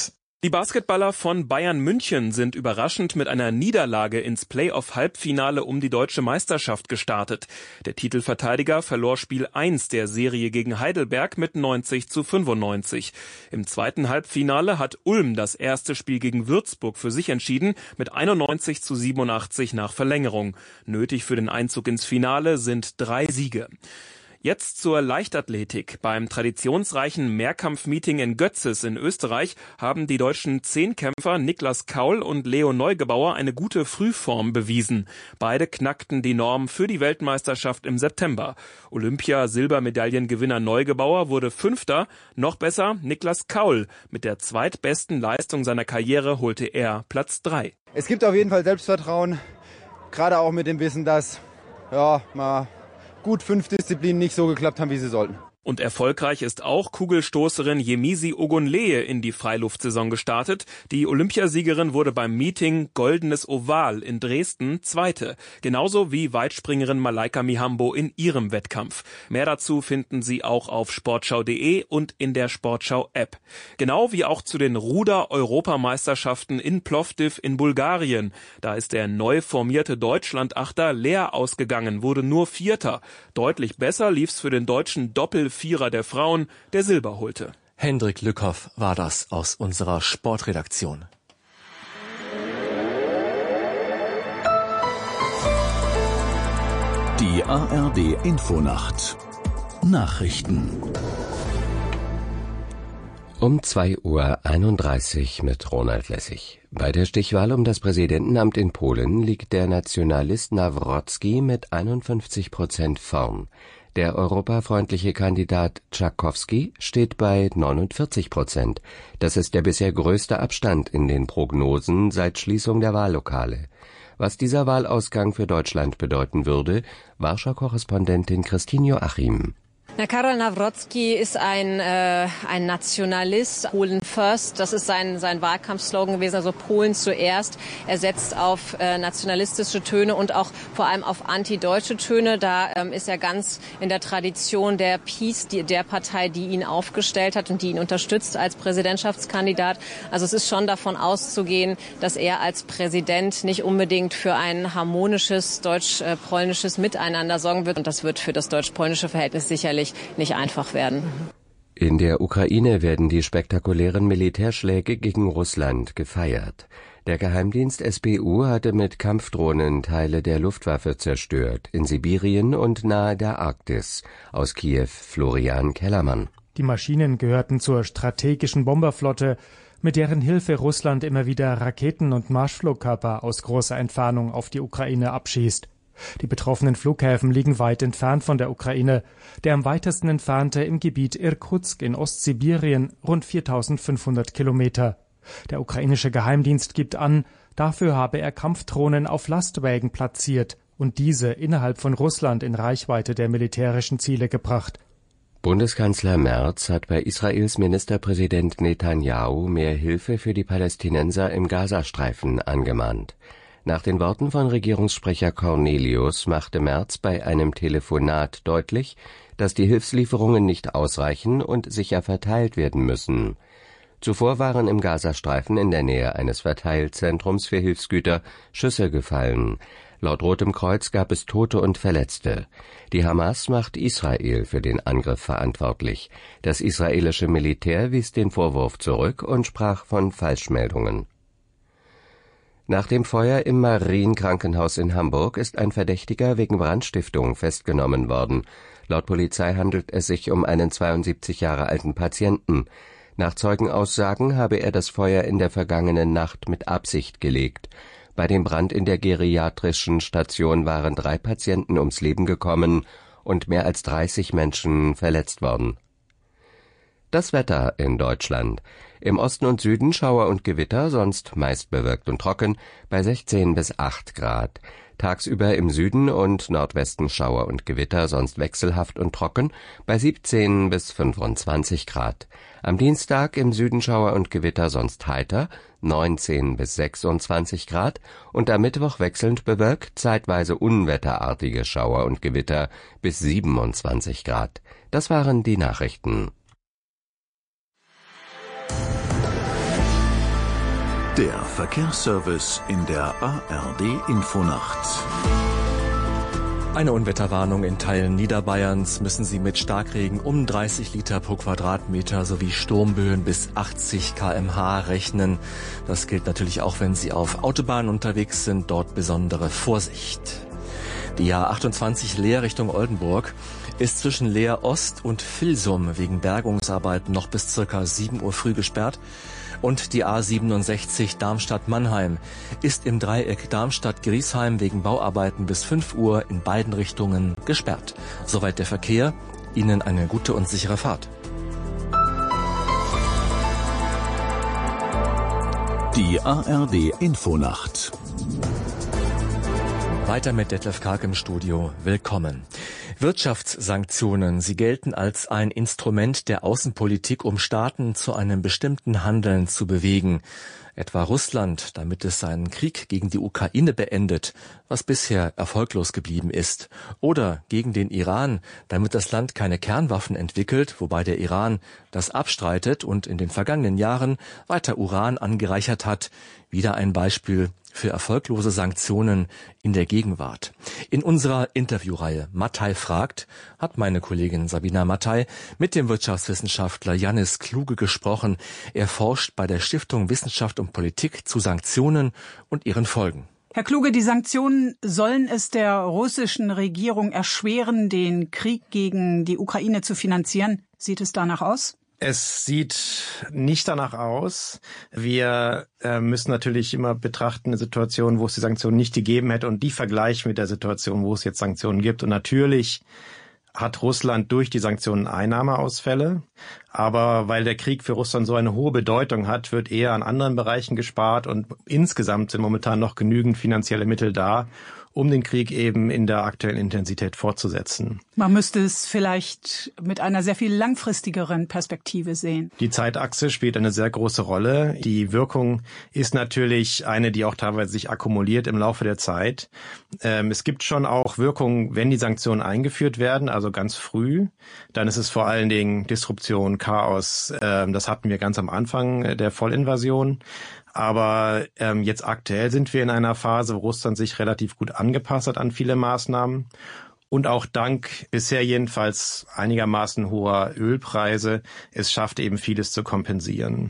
Die Basketballer von Bayern München sind überraschend mit einer Niederlage ins Playoff-Halbfinale um die deutsche Meisterschaft gestartet. Der Titelverteidiger verlor Spiel eins der Serie gegen Heidelberg mit neunzig zu fünfundneunzig. Im zweiten Halbfinale hat Ulm das erste Spiel gegen Würzburg für sich entschieden mit einundneunzig zu siebenundachtzig nach Verlängerung. Nötig für den Einzug ins Finale sind drei Siege. Jetzt zur Leichtathletik. Beim traditionsreichen Mehrkampf-Meeting in Götzis in Österreich haben die deutschen Zehnkämpfer Niklas Kaul und Leo Neugebauer eine gute Frühform bewiesen. Beide knackten die Norm für die Weltmeisterschaft im September. Olympia-Silbermedaillengewinner Neugebauer wurde Fünfter. Noch besser Niklas Kaul. Mit der zweitbesten Leistung seiner Karriere holte er Platz drei. Es gibt auf jeden Fall Selbstvertrauen, gerade auch mit dem Wissen, dass ja, mal gut fünf Disziplinen nicht so geklappt haben, wie sie sollten. Und erfolgreich ist auch Kugelstoßerin Yemisi Ogunleye in die Freiluftsaison gestartet. Die Olympiasiegerin wurde beim Meeting Goldenes Oval in Dresden Zweite. Genauso wie Weitspringerin Malaika Mihambo in ihrem Wettkampf. Mehr dazu finden Sie auch auf sportschau punkt de und in der Sportschau-App. Genau wie auch zu den Ruder-Europameisterschaften in Plovdiv in Bulgarien. Da ist der neu formierte Deutschlandachter leer ausgegangen, wurde nur Vierter. Deutlich besser lief's für den deutschen Doppel Vierer der Frauen, der Silber holte. Hendrik Lückhoff war das aus unserer Sportredaktion. Die A R D Infonacht Nachrichten Um zwei Uhr einunddreißig mit Ronald Lessig. Bei der Stichwahl um das Präsidentenamt in Polen liegt der Nationalist Nawrocki mit einundfünfzig Prozent vorn. Der europafreundliche Kandidat Tschakowski steht bei neunundvierzig Prozent. Das ist der bisher größte Abstand in den Prognosen seit Schließung der Wahllokale. Was dieser Wahlausgang für Deutschland bedeuten würde, Warschau-Korrespondentin Christine Joachim. Na, Karol Nawrocki ist ein, äh, ein Nationalist. Polen first, das ist sein, sein Wahlkampfslogan gewesen, also Polen zuerst. Er setzt auf äh, nationalistische Töne und auch vor allem auf antideutsche Töne. Da ähm, ist er ganz in der Tradition der PiS, die, der Partei, die ihn aufgestellt hat und die ihn unterstützt als Präsidentschaftskandidat. Also es ist schon davon auszugehen, dass er als Präsident nicht unbedingt für ein harmonisches deutsch-polnisches Miteinander sorgen wird. Und das wird für das deutsch-polnische Verhältnis sicherlich nicht einfach werden. In der Ukraine werden die spektakulären Militärschläge gegen Russland gefeiert. Der Geheimdienst S B U hatte mit Kampfdrohnen Teile der Luftwaffe zerstört, in Sibirien und nahe der Arktis. Aus Kiew Florian Kellermann. Die Maschinen gehörten zur strategischen Bomberflotte, mit deren Hilfe Russland immer wieder Raketen und Marschflugkörper aus großer Entfernung auf die Ukraine abschießt. Die betroffenen Flughäfen liegen weit entfernt von der Ukraine. Der am weitesten entfernte im Gebiet Irkutsk in Ostsibirien, rund viertausendfünfhundert Kilometer. Der ukrainische Geheimdienst gibt an, dafür habe er Kampfdrohnen auf Lastwägen platziert und diese innerhalb von Russland in Reichweite der militärischen Ziele gebracht. Bundeskanzler Merz hat bei Israels Ministerpräsident Netanyahu mehr Hilfe für die Palästinenser im Gazastreifen angemahnt. Nach den Worten von Regierungssprecher Cornelius machte Merz bei einem Telefonat deutlich, dass die Hilfslieferungen nicht ausreichen und sicher verteilt werden müssen. Zuvor waren im Gazastreifen in der Nähe eines Verteilzentrums für Hilfsgüter Schüsse gefallen. Laut Rotem Kreuz gab es Tote und Verletzte. Die Hamas macht Israel für den Angriff verantwortlich. Das israelische Militär wies den Vorwurf zurück und sprach von Falschmeldungen. Nach dem Feuer im Marienkrankenhaus in Hamburg ist ein Verdächtiger wegen Brandstiftung festgenommen worden. Laut Polizei handelt es sich um einen zweiundsiebzig Jahre alten Patienten. Nach Zeugenaussagen habe er das Feuer in der vergangenen Nacht mit Absicht gelegt. Bei dem Brand in der geriatrischen Station waren drei Patienten ums Leben gekommen und mehr als dreißig Menschen verletzt worden. Das Wetter in Deutschland. Im Osten und Süden Schauer und Gewitter, sonst meist bewölkt und trocken, bei sechzehn bis acht Grad. Tagsüber im Süden und Nordwesten Schauer und Gewitter, sonst wechselhaft und trocken, bei siebzehn bis fünfundzwanzig Grad. Am Dienstag im Süden Schauer und Gewitter, sonst heiter, neunzehn bis sechsundzwanzig Grad. Und am Mittwoch wechselnd bewölkt, zeitweise unwetterartige Schauer und Gewitter bis siebenundzwanzig Grad. Das waren die Nachrichten. Der Verkehrsservice in der A R D-Infonacht. Eine Unwetterwarnung in Teilen Niederbayerns. Müssen Sie mit Starkregen um dreißig Liter pro Quadratmeter sowie Sturmböen bis achtzig Kilometer pro Stunde rechnen. Das gilt natürlich auch, wenn Sie auf Autobahnen unterwegs sind. Dort besondere Vorsicht. Die A achtundzwanzig Leer Richtung Oldenburg ist zwischen Leer Ost und Vilsum wegen Bergungsarbeiten noch bis circa sieben Uhr früh gesperrt. Und die A siebenundsechzig Darmstadt-Mannheim ist im Dreieck Darmstadt-Griesheim wegen Bauarbeiten bis fünf Uhr in beiden Richtungen gesperrt. Soweit der Verkehr. Ihnen eine gute und sichere Fahrt. Die A R D-Infonacht. Weiter mit Detlef Karg im Studio. Willkommen. Wirtschaftssanktionen, sie gelten als ein Instrument der Außenpolitik, um Staaten zu einem bestimmten Handeln zu bewegen. Etwa Russland, damit es seinen Krieg gegen die Ukraine beendet, was bisher erfolglos geblieben ist. Oder gegen den Iran, damit das Land keine Kernwaffen entwickelt, wobei der Iran das abstreitet und in den vergangenen Jahren weiter Uran angereichert hat. Wieder ein Beispiel für erfolglose Sanktionen in der Gegenwart. In unserer Interviewreihe Mattei fragt, hat meine Kollegin Sabina Mattei mit dem Wirtschaftswissenschaftler Jannis Kluge gesprochen. Er forscht bei der Stiftung Wissenschaft und Politik zu Sanktionen und ihren Folgen. Herr Kluge, die Sanktionen sollen es der russischen Regierung erschweren, den Krieg gegen die Ukraine zu finanzieren. Sieht es danach aus? Es sieht nicht danach aus. Wir äh, müssen natürlich immer betrachten eine Situation, wo es die Sanktionen nicht gegeben hätte und die vergleichen mit der Situation, wo es jetzt Sanktionen gibt. Und natürlich hat Russland durch die Sanktionen Einnahmeausfälle. Aber weil der Krieg für Russland so eine hohe Bedeutung hat, wird eher an anderen Bereichen gespart und insgesamt sind momentan noch genügend finanzielle Mittel da, um den Krieg eben in der aktuellen Intensität fortzusetzen. Man müsste es vielleicht mit einer sehr viel langfristigeren Perspektive sehen. Die Zeitachse spielt eine sehr große Rolle. Die Wirkung ist natürlich eine, die auch teilweise sich akkumuliert im Laufe der Zeit. Ähm, es gibt schon auch Wirkungen, wenn die Sanktionen eingeführt werden, also ganz früh. Dann ist es vor allen Dingen Disruption, Chaos. Ähm, das hatten wir ganz am Anfang der Vollinvasion. Aber ähm, jetzt aktuell sind wir in einer Phase, wo Russland sich relativ gut angepasst hat an viele Maßnahmen. Und auch dank bisher jedenfalls einigermaßen hoher Ölpreise es schafft, eben vieles zu kompensieren.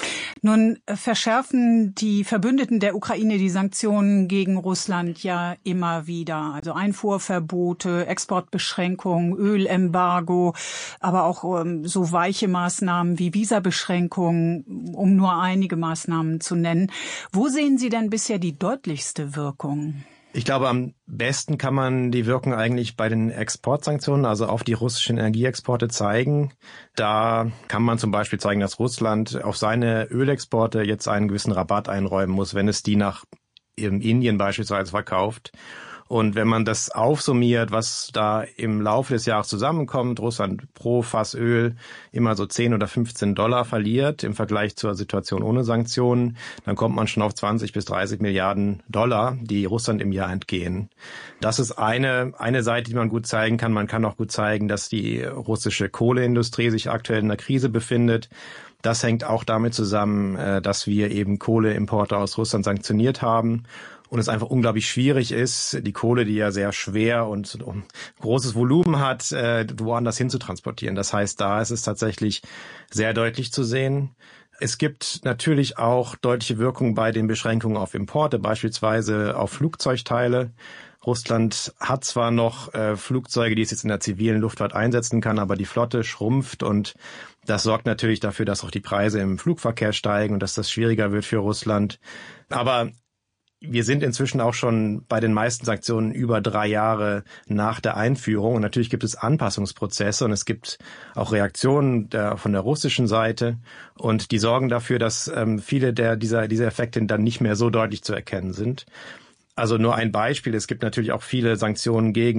Nun verschärfen die Verbündeten der Ukraine die Sanktionen gegen Russland ja immer wieder. Also Einfuhrverbote, Exportbeschränkungen, Ölembargo, aber auch ähm, so weiche Maßnahmen wie Visabeschränkungen, um nur einige Maßnahmen zu nennen. Wo sehen Sie denn bisher die deutlichste Wirkung? Ich glaube, am besten kann man die Wirkung eigentlich bei den Exportsanktionen, also auf die russischen Energieexporte zeigen. Da kann man zum Beispiel zeigen, dass Russland auf seine Ölexporte jetzt einen gewissen Rabatt einräumen muss, wenn es die nach Indien beispielsweise verkauft. Und wenn man das aufsummiert, was da im Laufe des Jahres zusammenkommt, Russland pro Fass Öl immer so zehn oder fünfzehn Dollar verliert im Vergleich zur Situation ohne Sanktionen, dann kommt man schon auf zwanzig bis dreißig Milliarden Dollar, die Russland im Jahr entgehen. Das ist eine, eine Seite, die man gut zeigen kann. Man kann auch gut zeigen, dass die russische Kohleindustrie sich aktuell in einer Krise befindet. Das hängt auch damit zusammen, dass wir eben Kohleimporte aus Russland sanktioniert haben. Und es einfach unglaublich schwierig ist, die Kohle, die ja sehr schwer und großes Volumen hat, woanders hin zu transportieren. Das heißt, da ist es tatsächlich sehr deutlich zu sehen. Es gibt natürlich auch deutliche Wirkungen bei den Beschränkungen auf Importe, beispielsweise auf Flugzeugteile. Russland hat zwar noch äh, Flugzeuge, die es jetzt in der zivilen Luftfahrt einsetzen kann, aber die Flotte schrumpft und das sorgt natürlich dafür, dass auch die Preise im Flugverkehr steigen und dass das schwieriger wird für Russland. Aber wir sind inzwischen auch schon bei den meisten Sanktionen über drei Jahre nach der Einführung. Und natürlich gibt es Anpassungsprozesse und es gibt auch Reaktionen der, von der russischen Seite. Und die sorgen dafür, dass ähm, viele der dieser, dieser Effekte dann nicht mehr so deutlich zu erkennen sind. Also nur ein Beispiel. Es gibt natürlich auch viele Sanktionen gegen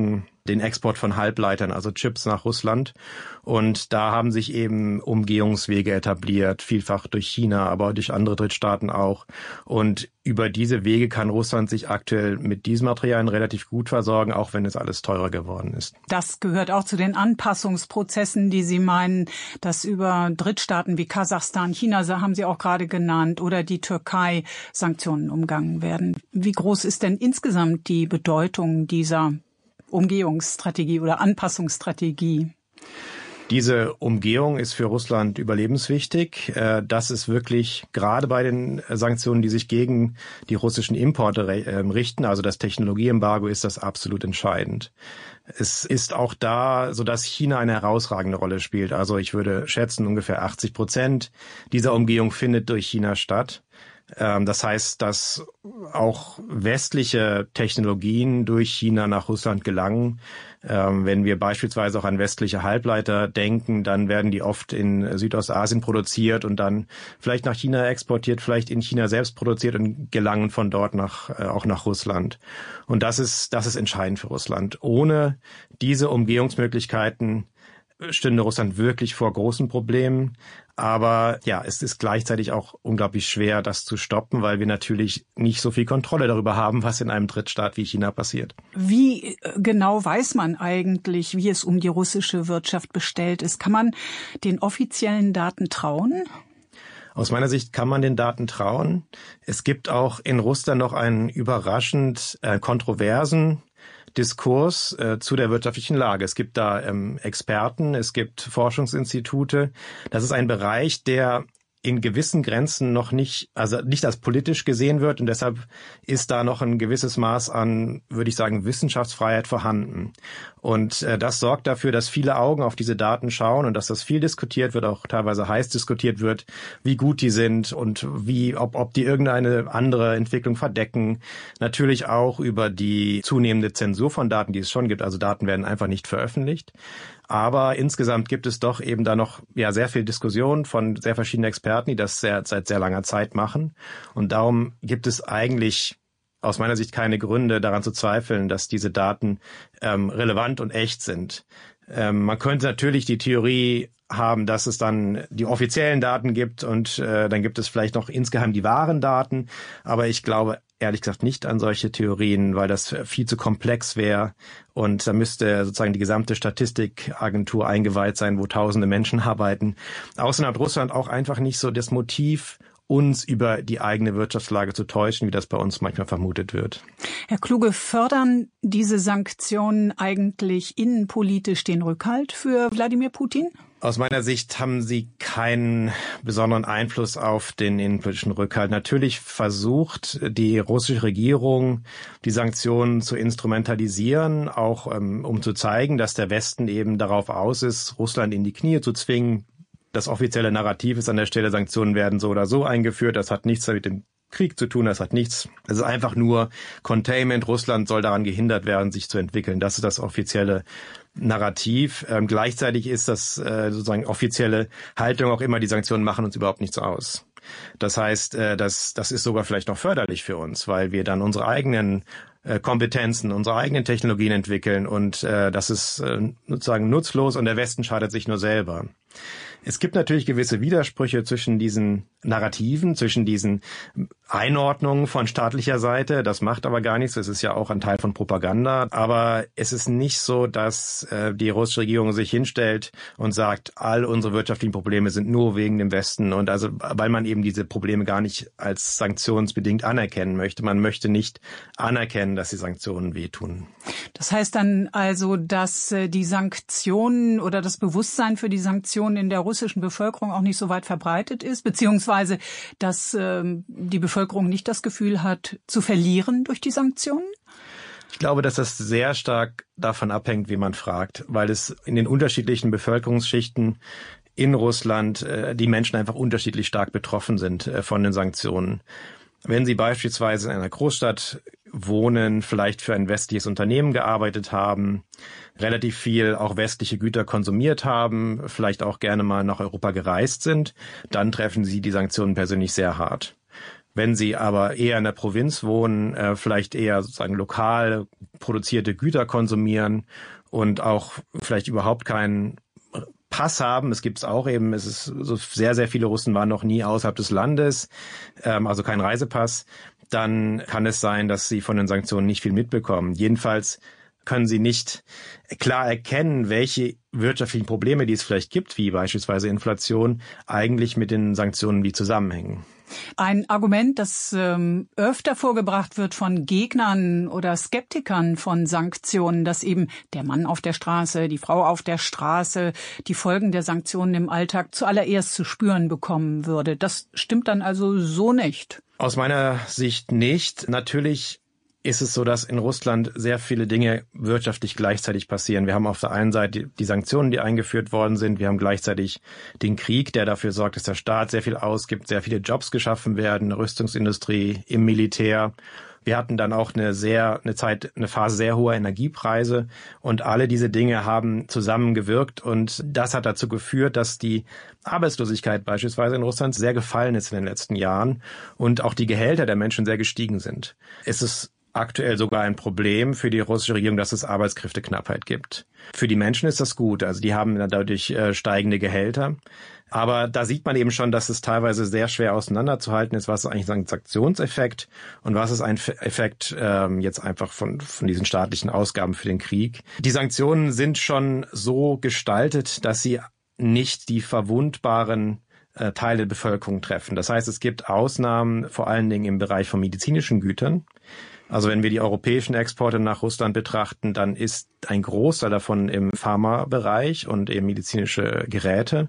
den Export von Halbleitern, also Chips nach Russland. Und da haben sich eben Umgehungswege etabliert, vielfach durch China, aber durch andere Drittstaaten auch. Und über diese Wege kann Russland sich aktuell mit diesen Materialien relativ gut versorgen, auch wenn es alles teurer geworden ist. Das gehört auch zu den Anpassungsprozessen, die Sie meinen, dass über Drittstaaten wie Kasachstan, China haben Sie auch gerade genannt, oder die Türkei Sanktionen umgangen werden. Wie groß ist denn insgesamt die Bedeutung dieser Umgehungsstrategie oder Anpassungsstrategie? Diese Umgehung ist für Russland überlebenswichtig. Das ist wirklich gerade bei den Sanktionen, die sich gegen die russischen Importe richten, also das Technologieembargo, ist das absolut entscheidend. Es ist auch da so, dass China eine herausragende Rolle spielt. Also ich würde schätzen, ungefähr achtzig Prozent dieser Umgehung findet durch China statt. Das heißt, dass auch westliche Technologien durch China nach Russland gelangen. Wenn wir beispielsweise auch an westliche Halbleiter denken, dann werden die oft in Südostasien produziert und dann vielleicht nach China exportiert, vielleicht in China selbst produziert und gelangen von dort nach, auch nach Russland. Und das ist, das ist entscheidend für Russland. Ohne diese Umgehungsmöglichkeiten stünde Russland wirklich vor großen Problemen. Aber ja, es ist gleichzeitig auch unglaublich schwer, das zu stoppen, weil wir natürlich nicht so viel Kontrolle darüber haben, was in einem Drittstaat wie China passiert. Wie genau weiß man eigentlich, wie es um die russische Wirtschaft bestellt ist? Kann man den offiziellen Daten trauen? Aus meiner Sicht kann man den Daten trauen. Es gibt auch in Russland noch einen überraschend äh, kontroversen Diskurs äh, zu der wirtschaftlichen Lage. Es gibt da ähm, Experten, es gibt Forschungsinstitute. Das ist ein Bereich, der in gewissen Grenzen noch nicht, also nicht als politisch gesehen wird, und deshalb ist da noch ein gewisses Maß an, würde ich sagen, Wissenschaftsfreiheit vorhanden. Und äh, das sorgt dafür, dass viele Augen auf diese Daten schauen und dass das viel diskutiert wird, auch teilweise heiß diskutiert wird, wie gut die sind und wie, ob, ob die irgendeine andere Entwicklung verdecken. Natürlich auch über die zunehmende Zensur von Daten, die es schon gibt. Also Daten werden einfach nicht veröffentlicht. Aber insgesamt gibt es doch eben da noch ja sehr viel Diskussion von sehr verschiedenen Experten, die das sehr, seit sehr langer Zeit machen. Und darum gibt es eigentlich aus meiner Sicht keine Gründe daran zu zweifeln, dass diese Daten ähm, relevant und echt sind. Ähm, man könnte natürlich die Theorie haben, dass es dann die offiziellen Daten gibt und äh, dann gibt es vielleicht noch insgeheim die wahren Daten. Aber ich glaube ehrlich gesagt nicht an solche Theorien, weil das viel zu komplex wäre. Und da müsste sozusagen die gesamte Statistikagentur eingeweiht sein, wo tausende Menschen arbeiten. Außerdem hat Russland auch einfach nicht so das Motiv, uns über die eigene Wirtschaftslage zu täuschen, wie das bei uns manchmal vermutet wird. Herr Kluge, fördern diese Sanktionen eigentlich innenpolitisch den Rückhalt für Wladimir Putin? Aus meiner Sicht haben sie keinen besonderen Einfluss auf den innenpolitischen Rückhalt. Natürlich versucht die russische Regierung, die Sanktionen zu instrumentalisieren, auch ähm, um zu zeigen, dass der Westen eben darauf aus ist, Russland in die Knie zu zwingen. Das offizielle Narrativ ist an der Stelle, Sanktionen werden so oder so eingeführt. Das hat nichts mit dem Krieg zu tun, das hat nichts. Es ist einfach nur Containment. Russland soll daran gehindert werden, sich zu entwickeln. Das ist das offizielle Narrativ. Ähm, gleichzeitig ist das äh, sozusagen offizielle Haltung auch immer, die Sanktionen machen uns überhaupt nichts aus. Das heißt, äh, das, das ist sogar vielleicht noch förderlich für uns, weil wir dann unsere eigenen äh, Kompetenzen, unsere eigenen Technologien entwickeln und äh, das ist äh, sozusagen nutzlos und der Westen schadet sich nur selber. Es gibt natürlich gewisse Widersprüche zwischen diesen Narrativen, zwischen diesen Einordnungen von staatlicher Seite. Das macht aber gar nichts. Das ist ja auch ein Teil von Propaganda. Aber es ist nicht so, dass äh, die russische Regierung sich hinstellt und sagt, all unsere wirtschaftlichen Probleme sind nur wegen dem Westen. Und also, weil man eben diese Probleme gar nicht als sanktionsbedingt anerkennen möchte. Man möchte nicht anerkennen, dass die Sanktionen wehtun. Das heißt dann also, dass äh, die Sanktionen oder das Bewusstsein für die Sanktionen in der russischen Bevölkerung auch nicht so weit verbreitet ist, beziehungsweise dass äh, die Bevölkerung nicht das Gefühl hat, zu verlieren durch die Sanktionen? Ich glaube, dass das sehr stark davon abhängt, wie man fragt, weil es in den unterschiedlichen Bevölkerungsschichten in Russland äh, die Menschen einfach unterschiedlich stark betroffen sind äh, von den Sanktionen. Wenn Sie beispielsweise in einer Großstadt wohnen, vielleicht für ein westliches Unternehmen gearbeitet haben, relativ viel auch westliche Güter konsumiert haben, vielleicht auch gerne mal nach Europa gereist sind, dann treffen Sie die Sanktionen persönlich sehr hart. Wenn Sie aber eher in der Provinz wohnen, äh, vielleicht eher sozusagen lokal produzierte Güter konsumieren und auch vielleicht überhaupt keinen Pass haben, es gibt es auch eben, es ist so sehr, sehr viele Russen waren noch nie außerhalb des Landes, ähm, also kein Reisepass, dann kann es sein, dass sie von den Sanktionen nicht viel mitbekommen. Jedenfalls können sie nicht klar erkennen, welche wirtschaftlichen Probleme, die es vielleicht gibt, wie beispielsweise Inflation, eigentlich mit den Sanktionen wie zusammenhängen. Ein Argument, das ähm, öfter vorgebracht wird von Gegnern oder Skeptikern von Sanktionen, dass eben der Mann auf der Straße, die Frau auf der Straße die Folgen der Sanktionen im Alltag zuallererst zu spüren bekommen würde. Das stimmt dann also so nicht. Aus meiner Sicht nicht. Natürlich ist es so, dass in Russland sehr viele Dinge wirtschaftlich gleichzeitig passieren. Wir haben auf der einen Seite die Sanktionen, die eingeführt worden sind. Wir haben gleichzeitig den Krieg, der dafür sorgt, dass der Staat sehr viel ausgibt, sehr viele Jobs geschaffen werden, Rüstungsindustrie, im Militär. Wir hatten dann auch eine sehr, eine Zeit, eine Phase sehr hoher Energiepreise und alle diese Dinge haben zusammengewirkt und das hat dazu geführt, dass die Arbeitslosigkeit beispielsweise in Russland sehr gefallen ist in den letzten Jahren und auch die Gehälter der Menschen sehr gestiegen sind. Es ist aktuell sogar ein Problem für die russische Regierung, dass es Arbeitskräfteknappheit gibt. Für die Menschen ist das gut, also die haben dadurch äh, steigende Gehälter. Aber da sieht man eben schon, dass es teilweise sehr schwer auseinanderzuhalten ist, was ist eigentlich ein Sanktionseffekt und was ist ein Effekt ähm, jetzt einfach von, von diesen staatlichen Ausgaben für den Krieg. Die Sanktionen sind schon so gestaltet, dass sie nicht die verwundbaren äh, Teile der Bevölkerung treffen. Das heißt, es gibt Ausnahmen, vor allen Dingen im Bereich von medizinischen Gütern. Also wenn wir die europäischen Exporte nach Russland betrachten, dann ist ein Großteil davon im Pharmabereich und eben medizinische Geräte.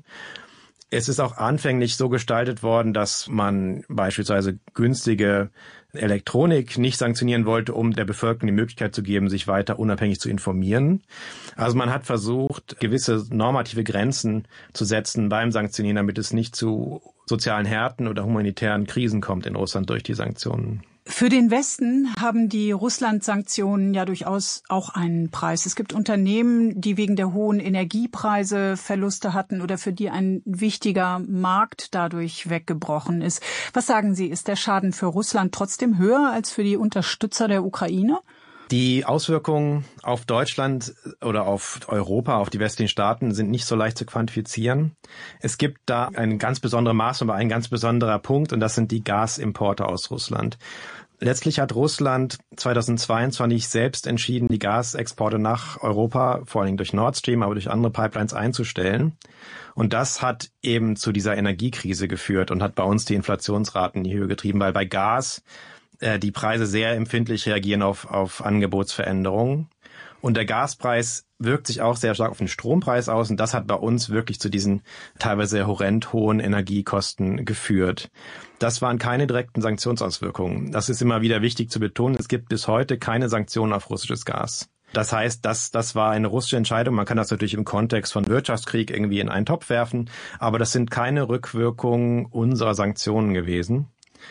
Es ist auch anfänglich so gestaltet worden, dass man beispielsweise günstige Elektronik nicht sanktionieren wollte, um der Bevölkerung die Möglichkeit zu geben, sich weiter unabhängig zu informieren. Also man hat versucht, gewisse normative Grenzen zu setzen beim Sanktionieren, damit es nicht zu sozialen Härten oder humanitären Krisen kommt in Russland durch die Sanktionen. Für den Westen haben die Russland-Sanktionen ja durchaus auch einen Preis. Es gibt Unternehmen, die wegen der hohen Energiepreise Verluste hatten oder für die ein wichtiger Markt dadurch weggebrochen ist. Was sagen Sie, ist der Schaden für Russland trotzdem höher als für die Unterstützer der Ukraine? Die Auswirkungen auf Deutschland oder auf Europa, auf die westlichen Staaten sind nicht so leicht zu quantifizieren. Es gibt da eine ganz besondere Maßnahme, ein ganz besonderer Punkt und das sind die Gasimporte aus Russland. Letztlich hat Russland zweitausendzweiundzwanzig selbst entschieden, die Gasexporte nach Europa, vor allem durch Nord Stream, aber durch andere Pipelines einzustellen. Und das hat eben zu dieser Energiekrise geführt und hat bei uns die Inflationsraten in die Höhe getrieben, weil bei Gas die Preise sehr empfindlich reagieren auf, auf Angebotsveränderungen. Und der Gaspreis wirkt sich auch sehr stark auf den Strompreis aus. Und das hat bei uns wirklich zu diesen teilweise horrend hohen Energiekosten geführt. Das waren keine direkten Sanktionsauswirkungen. Das ist immer wieder wichtig zu betonen. Es gibt bis heute keine Sanktionen auf russisches Gas. Das heißt, das, das war eine russische Entscheidung. Man kann das natürlich im Kontext von Wirtschaftskrieg irgendwie in einen Topf werfen. Aber das sind keine Rückwirkungen unserer Sanktionen gewesen.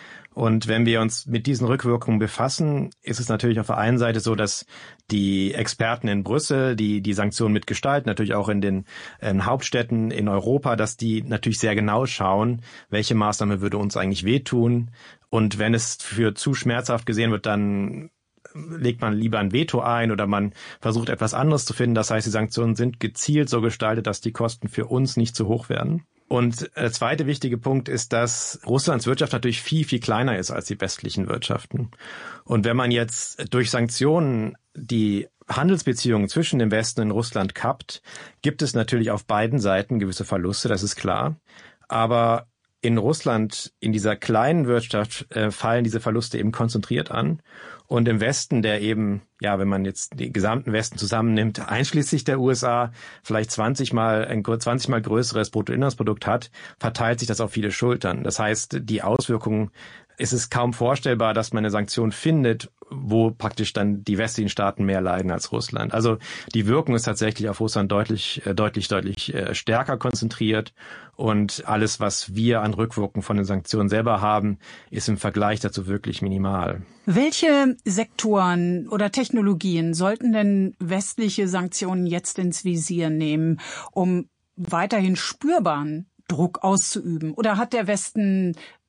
Und wenn wir uns mit diesen Rückwirkungen befassen, ist es natürlich auf der einen Seite so, dass die Experten in Brüssel, die die Sanktionen mitgestalten, natürlich auch in den in Hauptstädten in Europa, dass die natürlich sehr genau schauen, welche Maßnahme würde uns eigentlich wehtun. Und wenn es für zu schmerzhaft gesehen wird, dann legt man lieber ein Veto ein oder man versucht etwas anderes zu finden. Das heißt, die Sanktionen sind gezielt so gestaltet, dass die Kosten für uns nicht zu hoch werden. Und der zweite wichtige Punkt ist, dass Russlands Wirtschaft natürlich viel, viel kleiner ist als die westlichen Wirtschaften. Und wenn man jetzt durch Sanktionen die Handelsbeziehungen zwischen dem Westen und Russland kappt, gibt es natürlich auf beiden Seiten gewisse Verluste, das ist klar. Aber in Russland, in dieser kleinen Wirtschaft, äh, fallen diese Verluste eben konzentriert an. Und im Westen, der eben, ja, wenn man jetzt den gesamten Westen zusammennimmt, einschließlich der U S A, vielleicht zwanzig mal, ein zwanzig mal größeres Bruttoinlandsprodukt hat, verteilt sich das auf viele Schultern. Das heißt, die Auswirkungen, es ist kaum vorstellbar, dass man eine Sanktion findet, wo praktisch dann die westlichen Staaten mehr leiden als Russland. Also die Wirkung ist tatsächlich auf Russland deutlich, deutlich, deutlich stärker konzentriert und alles, was wir an Rückwirkungen von den Sanktionen selber haben, ist im Vergleich dazu wirklich minimal. Welche Sektoren oder Technologien sollten denn westliche Sanktionen jetzt ins Visier nehmen, um weiterhin spürbaren Druck auszuüben? Oder hat der Westen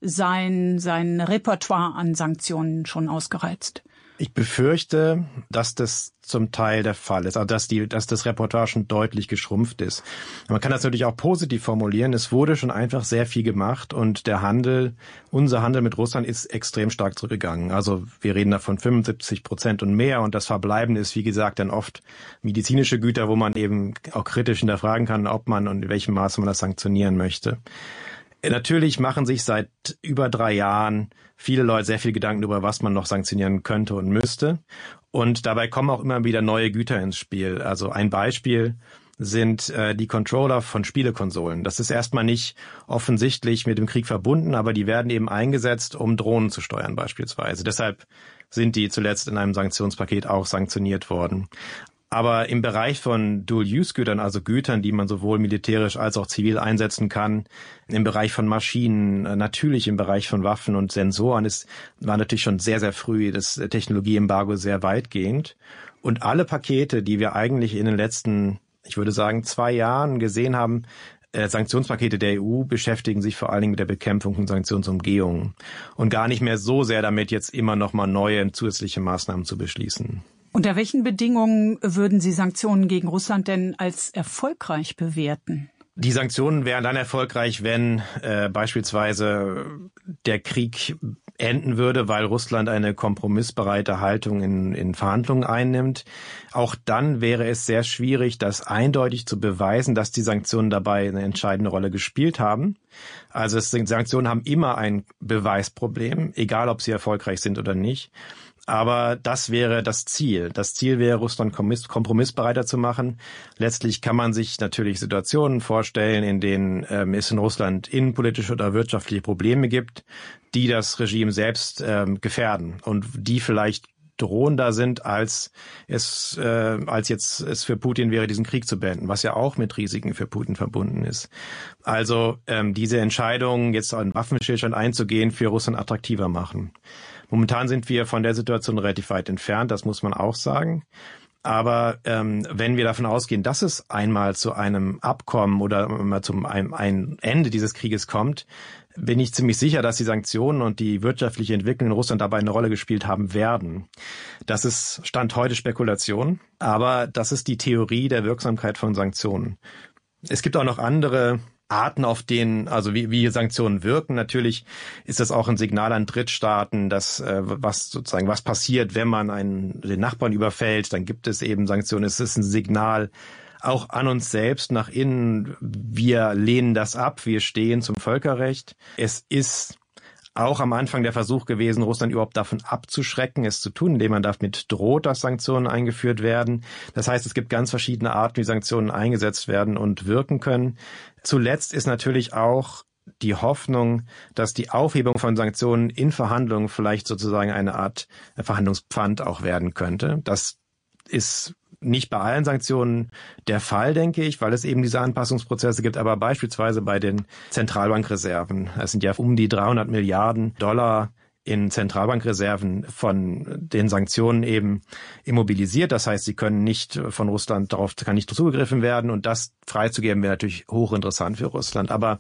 sein, sein Repertoire an Sanktionen schon ausgereizt? Ich befürchte, dass das zum Teil der Fall ist, also dass die, dass das Repertoire schon deutlich geschrumpft ist. Man kann das natürlich auch positiv formulieren. Es wurde schon einfach sehr viel gemacht und der Handel, unser Handel mit Russland ist extrem stark zurückgegangen. Also wir reden da von fünfundsiebzig Prozent und mehr und das Verbleibende ist, wie gesagt, dann oft medizinische Güter, wo man eben auch kritisch hinterfragen kann, ob man und in welchem Maße man das sanktionieren möchte. Natürlich machen sich seit über drei Jahren viele Leute sehr viel Gedanken darüber, was man noch sanktionieren könnte und müsste. Und dabei kommen auch immer wieder neue Güter ins Spiel. Also ein Beispiel sind äh, die Controller von Spielekonsolen. Das ist erstmal nicht offensichtlich mit dem Krieg verbunden, aber die werden eben eingesetzt, um Drohnen zu steuern beispielsweise. Deshalb sind die zuletzt in einem Sanktionspaket auch sanktioniert worden. Aber im Bereich von Dual-Use-Gütern, also Gütern, die man sowohl militärisch als auch zivil einsetzen kann, im Bereich von Maschinen, natürlich im Bereich von Waffen und Sensoren, ist, war natürlich schon sehr, sehr früh das Technologieembargo sehr weitgehend. Und alle Pakete, die wir eigentlich in den letzten, ich würde sagen, zwei Jahren gesehen haben, äh, Sanktionspakete der E U beschäftigen sich vor allen Dingen mit der Bekämpfung von Sanktionsumgehungen und gar nicht mehr so sehr damit, jetzt immer noch mal neue zusätzliche Maßnahmen zu beschließen. Unter welchen Bedingungen würden Sie Sanktionen gegen Russland denn als erfolgreich bewerten? Die Sanktionen wären dann erfolgreich, wenn äh, beispielsweise der Krieg enden würde, weil Russland eine kompromissbereite Haltung in, in Verhandlungen einnimmt. Auch dann wäre es sehr schwierig, das eindeutig zu beweisen, dass die Sanktionen dabei eine entscheidende Rolle gespielt haben. Also es, Sanktionen haben immer ein Beweisproblem, egal ob sie erfolgreich sind oder nicht. Aber das wäre das Ziel. Das Ziel wäre, Russland kompromissbereiter zu machen. Letztlich kann man sich natürlich Situationen vorstellen, in denen ähm, es in Russland innenpolitische oder wirtschaftliche Probleme gibt, die das Regime selbst ähm, gefährden und die vielleicht drohender sind, als es äh, als jetzt es für Putin wäre, diesen Krieg zu beenden, was ja auch mit Risiken für Putin verbunden ist. Also ähm, diese Entscheidung, jetzt einen Waffenstillstand einzugehen, für Russland attraktiver machen. Momentan sind wir von der Situation relativ weit entfernt, das muss man auch sagen. Aber ähm, wenn wir davon ausgehen, dass es einmal zu einem Abkommen oder mal zum einem, ein Ende dieses Krieges kommt, bin ich ziemlich sicher, dass die Sanktionen und die wirtschaftliche Entwicklung in Russland dabei eine Rolle gespielt haben werden. Das ist Stand heute Spekulation, aber das ist die Theorie der Wirksamkeit von Sanktionen. Es gibt auch noch andere Arten, auf denen, also wie, wie Sanktionen wirken. Natürlich ist das auch ein Signal an Drittstaaten, dass äh, was sozusagen was passiert, wenn man einen den Nachbarn überfällt, dann gibt es eben Sanktionen. Es ist ein Signal auch an uns selbst nach innen. Wir lehnen das ab, wir stehen zum Völkerrecht. Es ist auch am Anfang der Versuch gewesen, Russland überhaupt davon abzuschrecken, es zu tun, indem man damit droht, dass Sanktionen eingeführt werden. Das heißt, es gibt ganz verschiedene Arten, wie Sanktionen eingesetzt werden und wirken können. Zuletzt ist natürlich auch die Hoffnung, dass die Aufhebung von Sanktionen in Verhandlungen vielleicht sozusagen eine Art Verhandlungspfand auch werden könnte. Das ist nicht bei allen Sanktionen der Fall, denke ich, weil es eben diese Anpassungsprozesse gibt, aber beispielsweise bei den Zentralbankreserven. Es sind ja um die dreihundert Milliarden Dollar in Zentralbankreserven von den Sanktionen eben immobilisiert. Das heißt, sie können nicht von Russland, darauf kann nicht zugegriffen werden und das freizugeben wäre natürlich hochinteressant für Russland. Aber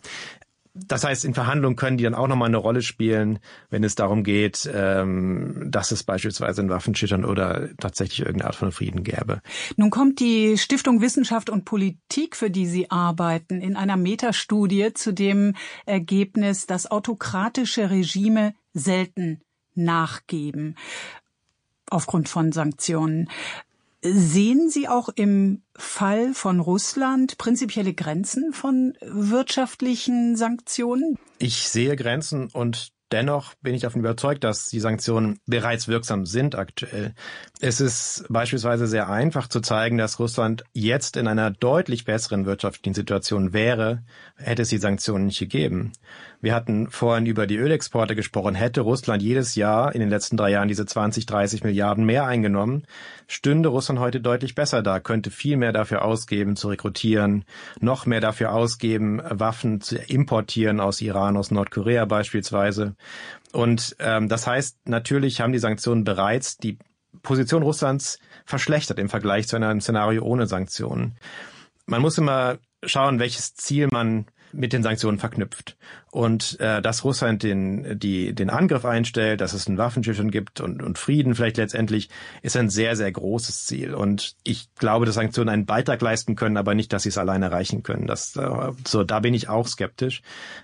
das heißt, in Verhandlungen können die dann auch nochmal eine Rolle spielen, wenn es darum geht, ähm, dass es beispielsweise einen Waffenstillstand oder tatsächlich irgendeine Art von Frieden gäbe. Nun kommt die Stiftung Wissenschaft und Politik, für die Sie arbeiten, in einer Metastudie zu dem Ergebnis, dass autokratische Regime selten nachgeben aufgrund von Sanktionen. Sehen Sie auch im Fall von Russland prinzipielle Grenzen von wirtschaftlichen Sanktionen? Ich sehe Grenzen und dennoch bin ich davon überzeugt, dass die Sanktionen bereits wirksam sind aktuell. Es ist beispielsweise sehr einfach zu zeigen, dass Russland jetzt in einer deutlich besseren wirtschaftlichen Situation wäre, hätte es die Sanktionen nicht gegeben. Wir hatten vorhin über die Ölexporte gesprochen. Hätte Russland jedes Jahr in den letzten drei Jahren diese zwanzig, dreißig Milliarden mehr eingenommen, stünde Russland heute deutlich besser da, könnte viel mehr dafür ausgeben, zu rekrutieren, noch mehr dafür ausgeben, Waffen zu importieren aus Iran, aus Nordkorea beispielsweise. Und ähm, das heißt, natürlich haben die Sanktionen bereits die Position Russlands verschlechtert im Vergleich zu einem Szenario ohne Sanktionen. Man muss immer schauen, welches Ziel man mit den Sanktionen verknüpft. Und äh, dass Russland den die den Angriff einstellt, dass es einen Waffenstillstand gibt und und Frieden vielleicht letztendlich, ist ein sehr, sehr großes Ziel. Und ich glaube, dass Sanktionen einen Beitrag leisten können, aber nicht, dass sie es alleine erreichen können. Das, äh, so, da bin ich auch skeptisch.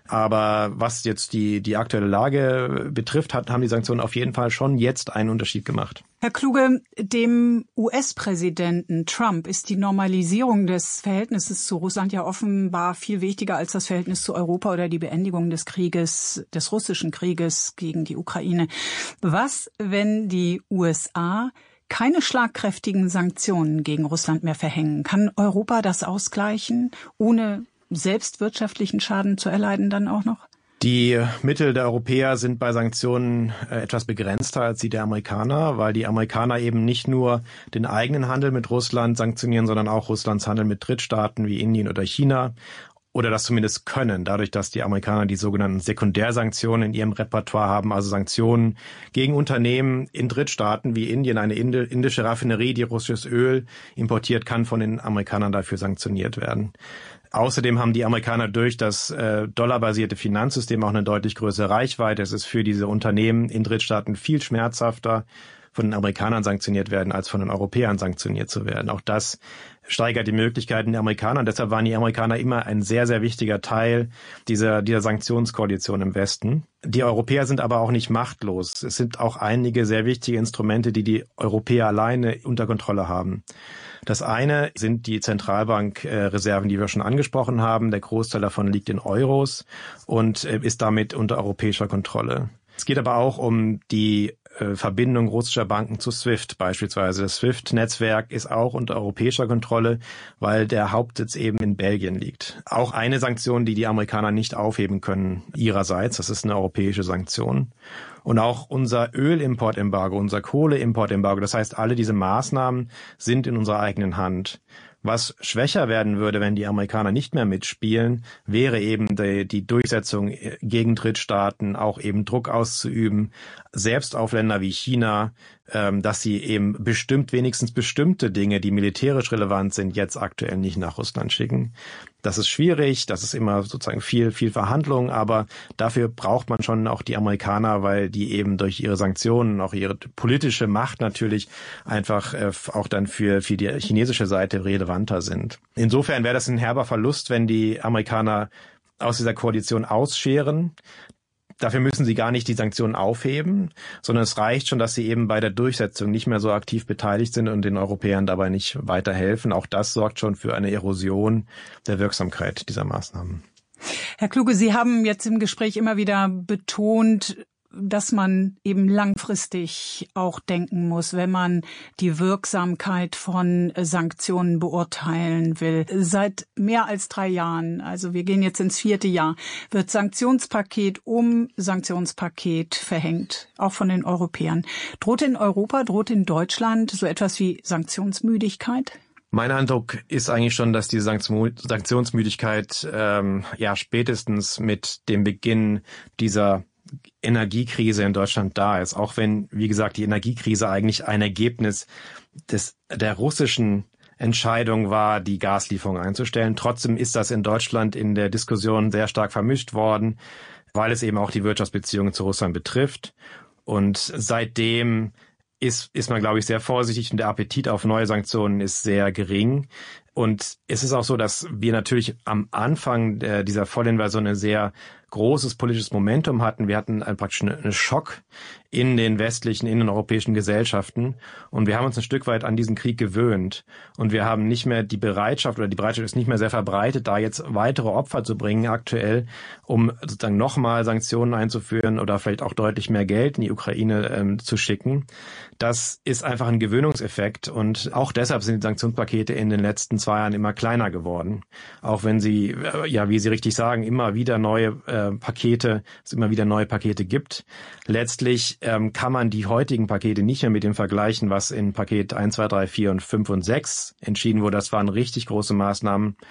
Aber was jetzt die die aktuelle Lage betrifft, hat, haben die Sanktionen auf jeden Fall schon jetzt einen Unterschied gemacht. Herr Kluge, dem U S-Präsidenten Trump ist die Normalisierung des Verhältnisses zu Russland ja offenbar viel wichtiger als das Verhältnis zu Europa oder die Beendigung des Krieges, des russischen Krieges gegen die Ukraine. Was, wenn die U S A keine schlagkräftigen Sanktionen gegen Russland mehr verhängen? Kann Europa das ausgleichen, ohne selbst wirtschaftlichen Schaden zu erleiden dann auch noch? Die Mittel der Europäer sind bei Sanktionen etwas begrenzter als die der Amerikaner, weil die Amerikaner eben nicht nur den eigenen Handel mit Russland sanktionieren, sondern auch Russlands Handel mit Drittstaaten wie Indien oder China. Oder das zumindest können, dadurch, dass die Amerikaner die sogenannten Sekundärsanktionen in ihrem Repertoire haben, also Sanktionen gegen Unternehmen in Drittstaaten wie Indien. Eine indische Raffinerie, die russisches Öl importiert, kann von den Amerikanern dafür sanktioniert werden. Außerdem haben die Amerikaner durch das äh, dollarbasierte Finanzsystem auch eine deutlich größere Reichweite. Es ist für diese Unternehmen in Drittstaaten viel schmerzhafter, von den Amerikanern sanktioniert werden, als von den Europäern sanktioniert zu werden. Auch das steigert die Möglichkeiten der Amerikaner. Und deshalb waren die Amerikaner immer ein sehr, sehr wichtiger Teil dieser, dieser Sanktionskoalition im Westen. Die Europäer sind aber auch nicht machtlos. Es sind auch einige sehr wichtige Instrumente, die die Europäer alleine unter Kontrolle haben. Das eine sind die Zentralbankreserven, die wir schon angesprochen haben. Der Großteil davon liegt in Euros und ist damit unter europäischer Kontrolle. Es geht aber auch um die Verbindung russischer Banken zu SWIFT beispielsweise. Das SWIFT-Netzwerk ist auch unter europäischer Kontrolle, weil der Hauptsitz eben in Belgien liegt. Auch eine Sanktion, die die Amerikaner nicht aufheben können ihrerseits, das ist eine europäische Sanktion. Und auch unser Ölimportembargo, unser Kohleimportembargo, das heißt, alle diese Maßnahmen sind in unserer eigenen Hand. Was schwächer werden würde, wenn die Amerikaner nicht mehr mitspielen, wäre eben die, die Durchsetzung gegen Drittstaaten, auch eben Druck auszuüben, selbst auf Länder wie China, ähm, dass sie eben bestimmt, wenigstens bestimmte Dinge, die militärisch relevant sind, jetzt aktuell nicht nach Russland schicken. Das ist schwierig, das ist immer sozusagen viel, viel Verhandlung, aber dafür braucht man schon auch die Amerikaner, weil die eben durch ihre Sanktionen, auch ihre politische Macht natürlich einfach äh, auch dann für, für die chinesische Seite relevanter sind. Insofern wäre das ein herber Verlust, wenn die Amerikaner aus dieser Koalition ausscheren. Dafür müssen sie gar nicht die Sanktionen aufheben, sondern es reicht schon, dass sie eben bei der Durchsetzung nicht mehr so aktiv beteiligt sind und den Europäern dabei nicht weiterhelfen. Auch das sorgt schon für eine Erosion der Wirksamkeit dieser Maßnahmen. Herr Kluge, Sie haben jetzt im Gespräch immer wieder betont, dass man eben langfristig auch denken muss, wenn man die Wirksamkeit von Sanktionen beurteilen will. Seit mehr als drei Jahren, also wir gehen jetzt ins vierte Jahr, wird Sanktionspaket um Sanktionspaket verhängt, auch von den Europäern. Droht in Europa, droht in Deutschland so etwas wie Sanktionsmüdigkeit? Mein Eindruck ist eigentlich schon, dass diese Sanktionsmüdigkeit ähm, ja spätestens mit dem Beginn dieser Energiekrise in Deutschland da ist, auch wenn, wie gesagt, die Energiekrise eigentlich ein Ergebnis des der russischen Entscheidung war, die Gaslieferung einzustellen. Trotzdem ist das in Deutschland in der Diskussion sehr stark vermischt worden, weil es eben auch die Wirtschaftsbeziehungen zu Russland betrifft. Und seitdem ist, ist man, glaube ich, sehr vorsichtig und der Appetit auf neue Sanktionen ist sehr gering. Und es ist auch so, dass wir natürlich am Anfang der, dieser Vollinvasion ein sehr großes politisches Momentum hatten. Wir hatten einen, praktisch einen Schock in den westlichen, in den europäischen Gesellschaften. Und wir haben uns ein Stück weit an diesen Krieg gewöhnt. Und wir haben nicht mehr die Bereitschaft, oder die Bereitschaft ist nicht mehr sehr verbreitet, da jetzt weitere Opfer zu bringen aktuell, um sozusagen nochmal Sanktionen einzuführen oder vielleicht auch deutlich mehr Geld in die Ukraine ähm, zu schicken. Das ist einfach ein Gewöhnungseffekt. Und auch deshalb sind die Sanktionspakete in den letzten zwei Jahren immer kleiner geworden. Auch wenn sie, äh, ja, wie Sie richtig sagen, immer wieder neue äh, Pakete, es immer wieder neue Pakete gibt. Letztlich ähm, kann man die heutigen Pakete nicht mehr mit dem vergleichen, was in Paket eins, zwei, drei, vier und fünf und sechs entschieden wurde. Das waren richtig große Maßnahmen.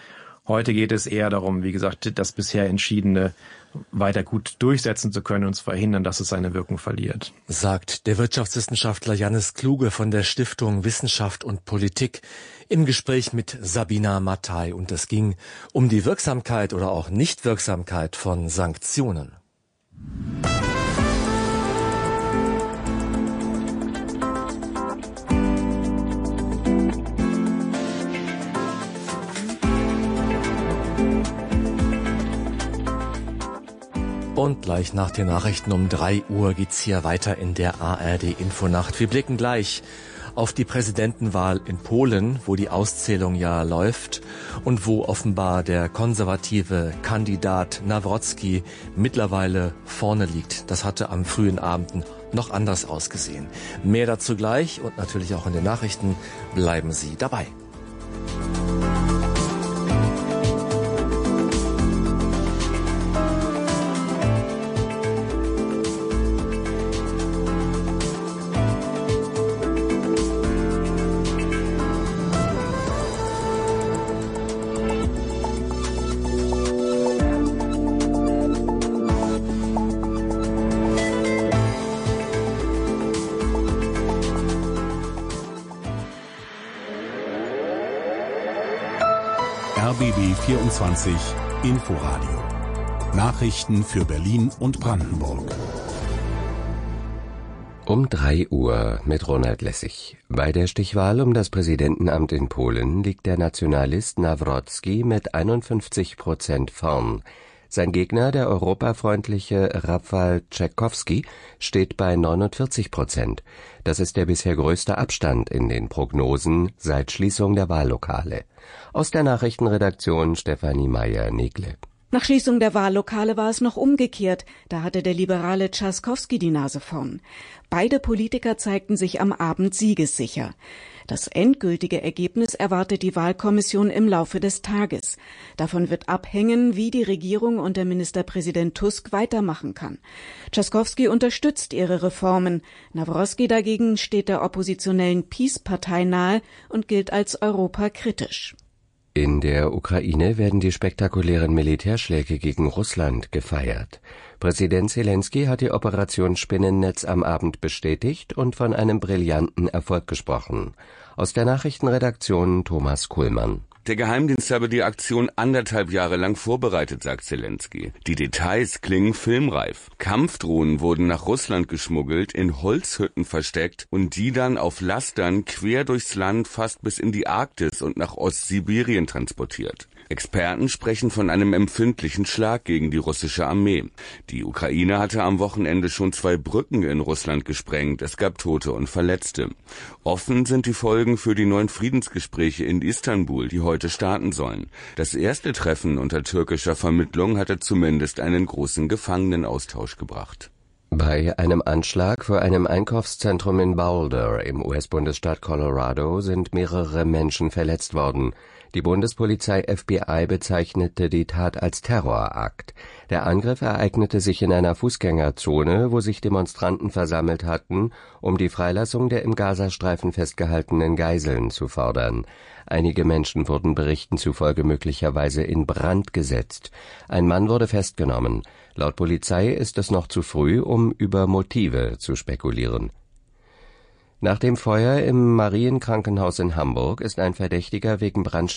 Heute geht es eher darum, wie gesagt, das bisher Entschiedene weiter gut durchsetzen zu können und zu verhindern, dass es seine Wirkung verliert. Sagt der Wirtschaftswissenschaftler Jannis Kluge von der Stiftung Wissenschaft und Politik im Gespräch mit Sabina Mattei. Und es ging um die Wirksamkeit oder auch Nichtwirksamkeit von Sanktionen. Und gleich nach den Nachrichten um drei Uhr geht's hier weiter in der A R D-Infonacht. Wir blicken gleich auf die Präsidentenwahl in Polen, wo die Auszählung ja läuft und wo offenbar der konservative Kandidat Nawrocki mittlerweile vorne liegt. Das hatte am frühen Abend noch anders ausgesehen. Mehr dazu gleich und natürlich auch in den Nachrichten. Bleiben Sie dabei. R B B vierundzwanzig Inforadio. Nachrichten für Berlin und Brandenburg. Um drei Uhr mit Ronald Lessig. Bei der Stichwahl um das Präsidentenamt in Polen liegt der Nationalist Nawrocki mit einundfünfzig Prozent vorn. Sein Gegner, der europafreundliche Rafał Trzaskowski, steht bei neunundvierzig Prozent. Das ist der bisher größte Abstand in den Prognosen seit Schließung der Wahllokale. Aus der Nachrichtenredaktion Stefanie Meyer-Negle. Nach Schließung der Wahllokale war es noch umgekehrt. Da hatte der liberale Trzaskowski die Nase vorn. Beide Politiker zeigten sich am Abend siegessicher. Das endgültige Ergebnis erwartet die Wahlkommission im Laufe des Tages. Davon wird abhängen, wie die Regierung unter Ministerpräsident Tusk weitermachen kann. Trzaskowski unterstützt ihre Reformen. Nawrocki dagegen steht der oppositionellen PiS-Partei nahe und gilt als europakritisch. In der Ukraine werden die spektakulären Militärschläge gegen Russland gefeiert. Präsident Zelensky hat die Operation Spinnennetz am Abend bestätigt und von einem brillanten Erfolg gesprochen. Aus der Nachrichtenredaktion Thomas Kuhlmann. Der Geheimdienst habe die Aktion anderthalb Jahre lang vorbereitet, sagt Zelensky. Die Details klingen filmreif. Kampfdrohnen wurden nach Russland geschmuggelt, in Holzhütten versteckt und die dann auf Lastern quer durchs Land fast bis in die Arktis und nach Ostsibirien transportiert. Experten sprechen von einem empfindlichen Schlag gegen die russische Armee. Die Ukraine hatte am Wochenende schon zwei Brücken in Russland gesprengt. Es gab Tote und Verletzte. Offen sind die Folgen für die neuen Friedensgespräche in Istanbul, die heute starten sollen. Das erste Treffen unter türkischer Vermittlung hatte zumindest einen großen Gefangenenaustausch gebracht. Bei einem Anschlag vor einem Einkaufszentrum in Boulder im U S-Bundesstaat Colorado sind mehrere Menschen verletzt worden. Die Bundespolizei F B I bezeichnete die Tat als Terrorakt. Der Angriff ereignete sich in einer Fußgängerzone, wo sich Demonstranten versammelt hatten, um die Freilassung der im Gazastreifen festgehaltenen Geiseln zu fordern. Einige Menschen wurden Berichten zufolge möglicherweise in Brand gesetzt. Ein Mann wurde festgenommen. Laut Polizei ist es noch zu früh, um über Motive zu spekulieren. Nach dem Feuer im Marienkrankenhaus in Hamburg ist ein Verdächtiger wegen Brandstiftens